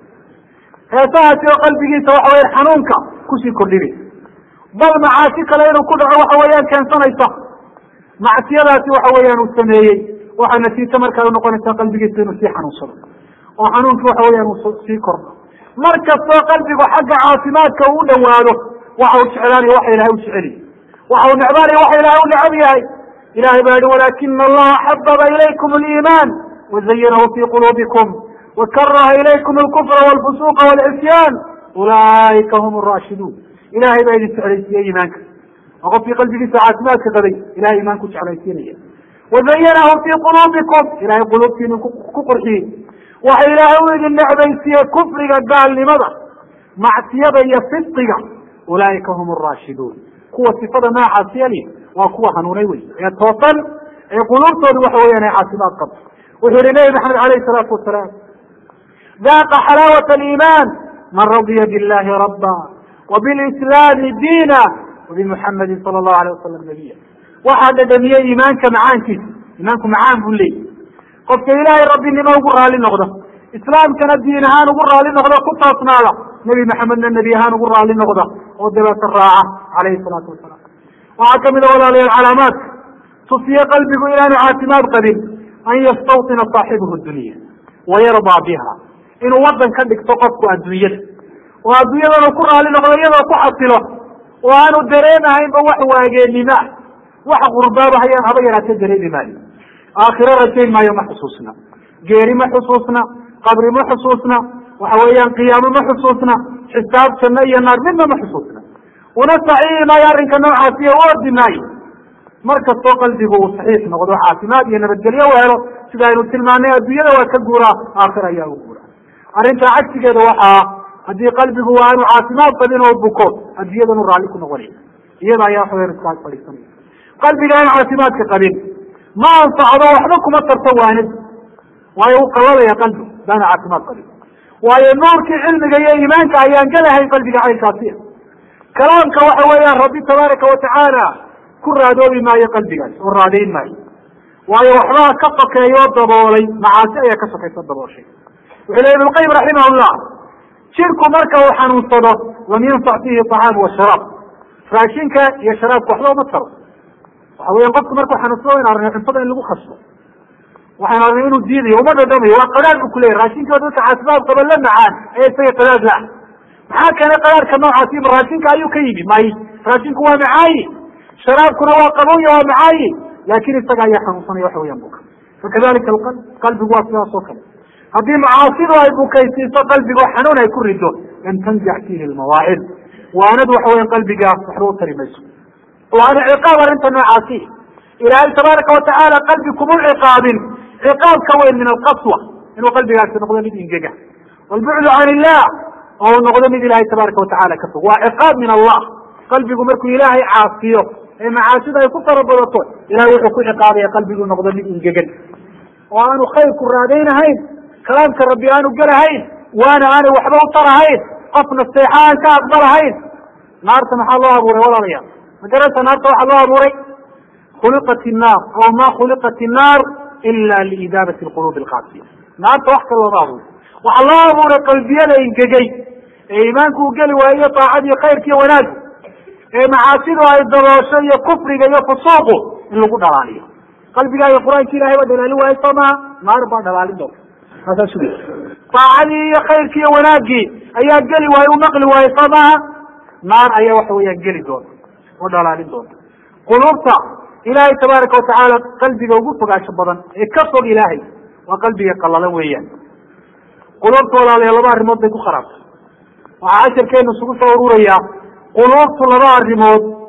heesahaasi oo qalbigiisa waxa weya xanuunka kusii kordhinaysa bal macaasi kale inuu ku dhaco waxa weeyaan keensanaysa macsiyadaasi waxa weeyaan uu sameeyey waxaa natiijo markaa unoqonaysaa qalbigiisa inuu sii xanuunsado oo xanuunkii waxa weeyaan uu sii kordho mar kastoo qalbigu xagga caafimaadka uu u dhawaado waxa uu jeclaanayo waxa ilahay u jeceliy waxa uu necbaanayo waxa ilahay u necab yahay ilahay baa yihi walakina allaha xababa ilaykum aliimaan wazayanahu fi quluubikum wakaraha ilaykum alkufra walfusuqa walcisyaan ulaa'ika hum araashiduun ilahay baa idin jeclaysiiyey iimaanka oo qofkii qalbigiisa caafimaadka qabay ilahay iimaanku jeclaysiinaya wazayanahu fi quluubikum ilahay quluubtiinu ku qurxiyey waxa ilaahay u idin necbaysiiyey kufriga gaalnimada macsiyada iyo fisqiga ulaa'ika hum araashiduun kuwa sifada noocaasi yali waa kuwa hanuunay wey ee toosan ee quluubtoodu waxa weeyaan ay caafimaad qabto wuxuu yihi nebi maxamed alayhi salaatu wasalaam daaqa xalaawata aliimaan man radiya billahi rabba wabilislaami diina wabimuxamadin sala allahu alayh wasalam nabiya waxaa dhadhamiyey iimaanka macaankiisa iimaanku macaan buu leeyay qofka ilaahay rabbinimo ugu raali noqdo islaamkana diin ahaan ugu raali noqdo ku toosnaada nebi maxamedna nebi ahaan ugu raali noqda oo dabeeta raaca calayhi salaatu wasalaam waxaa kamid a walaalayaal calaamaadka tusiye qalbigu inaanu caafimaad qabin an yastawtina saaxibuhu dunya wayardaa biha inuu wadan ka dhigto qofku adduunyada oo adduunyadana ku raali noqdo iyadoo ku xasilo oo aanu dareemahaynba wax waageenima wax qurbaaba hayaan haba yaraatee dareemi maayo aakhiro rajayn maayo ma xusuusna geeri ma xusuusna qabri ma xusuusna waxa weeyaan qiyaamo ma xusuusna xisaab janno iyo naar midna ma xusuusna una saxiixi maayo arrinka noocaasiyo u ordi maayo mar kastoo qalbigu uu saxiix noqdo caafimaad iyo nabadgelyo u helo sida aynu tilmaanay adduunyada waa ka guuraa aakhira ayaa u guuraa arrintaa cagsigeeda waxaa haddii qalbigu waa aanu caafimaad qabin oo buko adduunyadanu raalli ku noqonaya iyada ayaa waxa weyan iska ag fadhiisanaya qalbiga aan caafimaadka qabin ma anfacdo waxba kuma tarto waanid waayo u qalalaya qalbigu daana caafimaad qabin waayo nuurkii cilmiga iyo iimaanka ayaan galahayn qalbiga caynkaasi kalaamka waxa weeyaan rabbi tabaaraka watacaala ku raadoobi maayo qalbigaas oo raadayn maayo waayo waxbaa ka sokeeya oo daboolay macaasi ayaa ka sokaysa dabooshay wuxuu leey ibn qayim raximahullah jirku marka uu xanuunsado lam yanfac fihi طacaam wa sharaab raashinka iyo sharaabka waxba uma taro waxa weyan qofku markuu xanuunsado in arnay cuntada in lagu khasbo waxaan arnay inuu diidayo uma dhadhamayo waa qadaad bu kuleyahy raashinka dadka caafimaad qaba la macaan ee isaga qadaad la maxaa keenay qadaadka noocaasi raashinka ayuu ka yimi may raashinku waa macaayi sharaabkuna waa qabonya waa macaayi laakin isaga ayaa xanuunsanaya waxa weyan buka fakadalika alqalb qalbigu waa sidaas oo kale haddii macaasidu ay bukaysiiso qalbigo xanuun ay ku rido lam tanjax fihi lmawaacid waanadu waxa weyan qalbigaas waxba u tari mayso waana ciqaab arrinta noocaasi ilaahay tabaaraka watacaala qalbi kuma ciqaabin ciqaab ka weyn min alqaswa inuu qalbigaasi noqdo mid ingega walbucdu can illah oo noqdo mid ilaahay tabaaraka watacaala ka fog waa ciqaab min allah qalbigu markuu ilaahay caasiyo ee macaasida ay ku farabadato ilahay wuxuu ku ciqaabaya qalbigu noqdo mid ingegan oo aanu khayrku raadaynahayn kalaamka rabbi aanu gelahayn waana aanay waxba u tarahayn qofna seexa aan ka aqbalahayn naarta maxaa loo abuuray walaalayaal magaranta naarta waxaa loo abuuray khuliqat innaar aw ma khuliqat innaar ila liidaabati lqulubi alqaasiya naarta wax kale looma abuuray waxaa loo abuuray qalbiyada ingegay ee iimaanku u geli waayo iyo taacadiyo khayrka iyo wanaag ee macaasidu ay daboosho iyo kufriga iyo fusuuqu in lagu dhalaaliyo qalbigaaga qur-aanka ilahay baa dhalaalin waayo soo maha naar baa dhalaalin doonta maasaa sugi taacadii iyo khayrkii iyo wanaagii ayaa geli waayo u naqli waayo soo maaha naar ayaa waxa weeyaan geli doonta oo dhalaalin doonta quluubta ilaahay tabaaraka watacaala qalbiga ugu fogaansho badan ee ka fog ilaahay waa qalbiga qalalan weeyaan quluubta walaalayaa laba arrimood bay ku kharaabtay waxaa casharkeenu isugu soo ururayaa quluubtu laba arrimood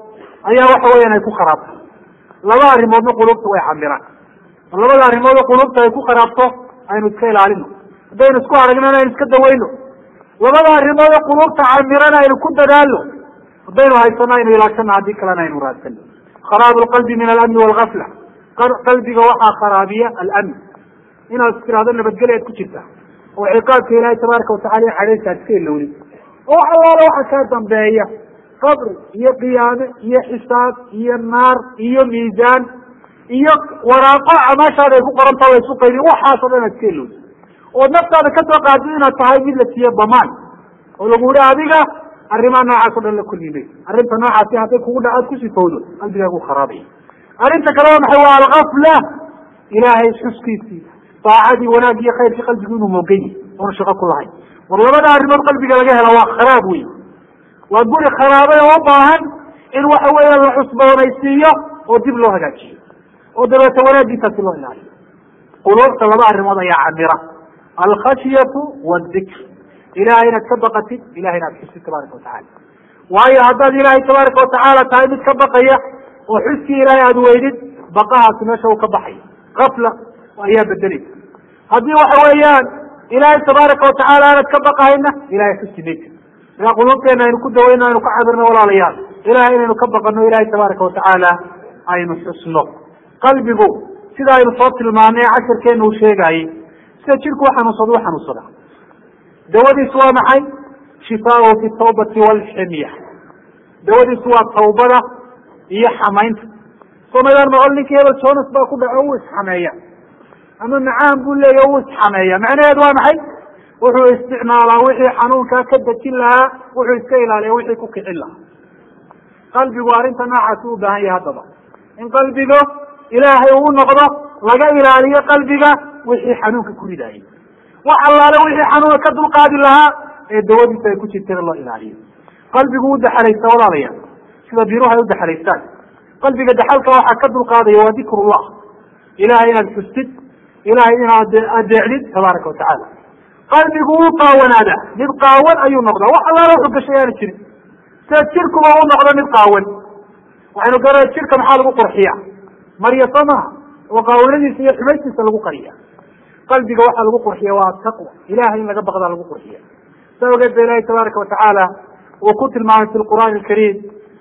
ayaa waxa weeyaan ay ku kharaabto laba arrimoodna qulubta way camiraan labada arrimood qulubta ay ku kharaabto aynu iska ilaalino haddaynu isku aragnana aynu iska dawayno labada arrimood qulubta camirana aynu ku dadaalno haddaynu haysano aynu ilaashano haddii kalena aynu raadsano kharaab lqalbi min alamni walgafla qalbiga waxaa kharaabiya alamn inaad istiraado nabadgelya ad ku jirta oo ciqaabka ilaahay tabaaraka watacala xadaysa ad iska ilownin oo wax allaala waxa kaa dambeeya qabri iyo qiyaame iyo xisaab iyo naar iyo miisaan iyo waraaqo camaashaada ay ku qoranta la isu qaydin waxaasoo dhan ad iska ilownin oo naftaada kasoo qaadin inaad tahay mid la siiye damaan oo lagu yihi adiga arrimaha noocaas o dhan la kulmimay arrinta noocaasi hadday kugu dha aad ku sifowdo qalbigaagu kharaabaya arrinta kale waa maxay waa algafla ilaahay xuskiisii daacadii wanaag iyo khayrkii qalbigu inuu moogan yahy oona shaqo ku lahayn war labada arrimood qalbiga laga hela waa kharaab wey waa guri kharaabay oo u baahan in waxa weeya la cusboonaysiiyo oo dib loo hagaajiyo oo dabeeta wanaagiisaasi loo ilaaliyo quluubta laba arrimood ayaa camira alkhashyatu waadikr ilahay inaad ka baqatid ilahay inaad xusid tabaaraka watacala waayo haddaad ilaahay tabaaraka watacaala tahay mid ka baqaya oo xuskii ilaahay aada weydid baqahaasi meesha uu ka baxaya gafla ayaa bedeleysa haddii waxa weeyaan ilaahay tabaaraka watacaala aanad ka baqahayna ilahay xusi maysa ilaa quluubteena aynu ku dawayno aynu ka cabirno walaalayaal ilahay inaynu ka baqano ilahay tabaaraka watacaala aynu xusno qalbigu sida aynu soo tilmaanay casharkeena uu sheegayey sida jirku uxanuunsado u xanuunsada dawadiisu waa maxay shifaau fi tawbati walximya dawadiisu waa tawbada iyo xamaynta somaydaan maqol ninkii hebel jonas baa ku dhaco u isxameeya ama macaan buu leeya u isxameeya macnaheedu waa maxay wuxuu isticmaalaa wixii xanuunkaa ka dejin lahaa wuxuu iska ilaaliya wixii ku kicin lahaa qalbigu arrinta noocaasi u baahan yahay haddaba in qalbiga ilaahay uu noqdo laga ilaaliyo qalbiga wixii xanuunka ku ridaayay wax allaale wixii xanuunka ka dulqaadi lahaa ee dawadiisa ay ku jirteen loo ilaaliyo qalbigu u daxalaysta walaalayaa sida biruhu ay u daxalaystaan qalbiga daxalka waxaa ka dulqaadaya waa dikrullah ilahay inaad xustid ilahay inaad adeecdid tabaaraka watacaala qalbigu wuu qaawanaada mid qaawan ayuu noqdaa wax allaala wuxuu gashay aana jirin sida jirkuba u noqdo mid qaawan waxaynu garanay jirka maxaa lagu qurxiya marya soo maha oo qaawanadiisa iyo xumaystiisa lagu qariya qalbiga waxaa lagu qurxiya waa taqwa ilahay in laga baqdaa lagu qurxiya saa ogeed ba ilahay tabaaraka watacaala uu ku tilmaamay fi lqur'aan alkariim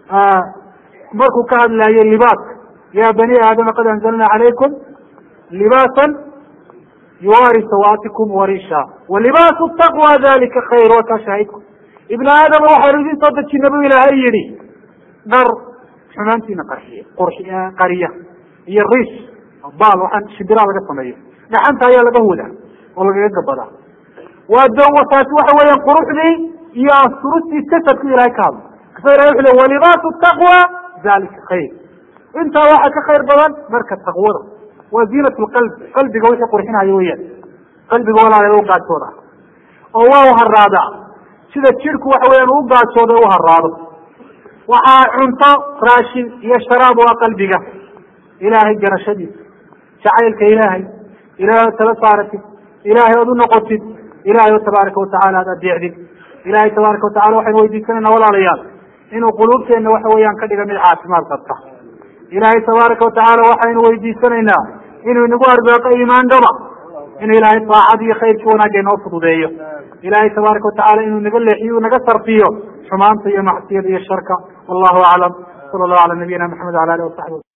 markuu ka hadlaayay libaaska ya bani aadama qad anzalna calaykum libaasan yuwaari sawaatikum warisha walibaasu taqwa dalika khayr waa kaa shaahidku ibna aadama waxaynu idin soo dejina bu ilaahay yihi dhar xumaantiina qarxiya qurxiya qariya iyo riis baal waxaan shibiraa laga sameeyo dhaxanta ayaa laga hudaa oo lagaga gabadaa waa dawa taasi waxa weeyaan quruxdii iyo asturustii jasadku ilahay ka hadlo kasa ilahay wuxu le walibaasu taqwa dalika khayr intaa waxa ka khayr badan marka taqwada waa ziinat lqalb qalbiga wixii qurxinaya weyaan qalbiga walaala u gaajooda oo waa u haraadaa sida jirku waxa weyaan u gaajooda u haraado waxaa cunto raashin iyo sharaab waa qalbiga ilaahay garashadiisa jacaylka ilaahay ilahay oo tala saaratid ilahay ood u noqotid ilahay oo tabaaraka watacaala aad adeecdid ilahay tabaaraka watacala waxaynu weydiisanayna walaalayaal inuu quluubteena waxa weeyaan ka dhiga mid caafimaad qabta ilahay tabaaraka watacaala waxaynu weydiisanaynaa inuu inagu arbeeqo iimaan dhaba inuu ilahay daacad iyo khayrkii wanaagga inoo fududeeyo ilahay tabaaraka watacaala inuu naga leexiyo naga sarfiyo xumaanta iyo macsiyada iyo sharka wallahu aclam sala allahu ala nabiyina maxamed wala alihi wasaxbi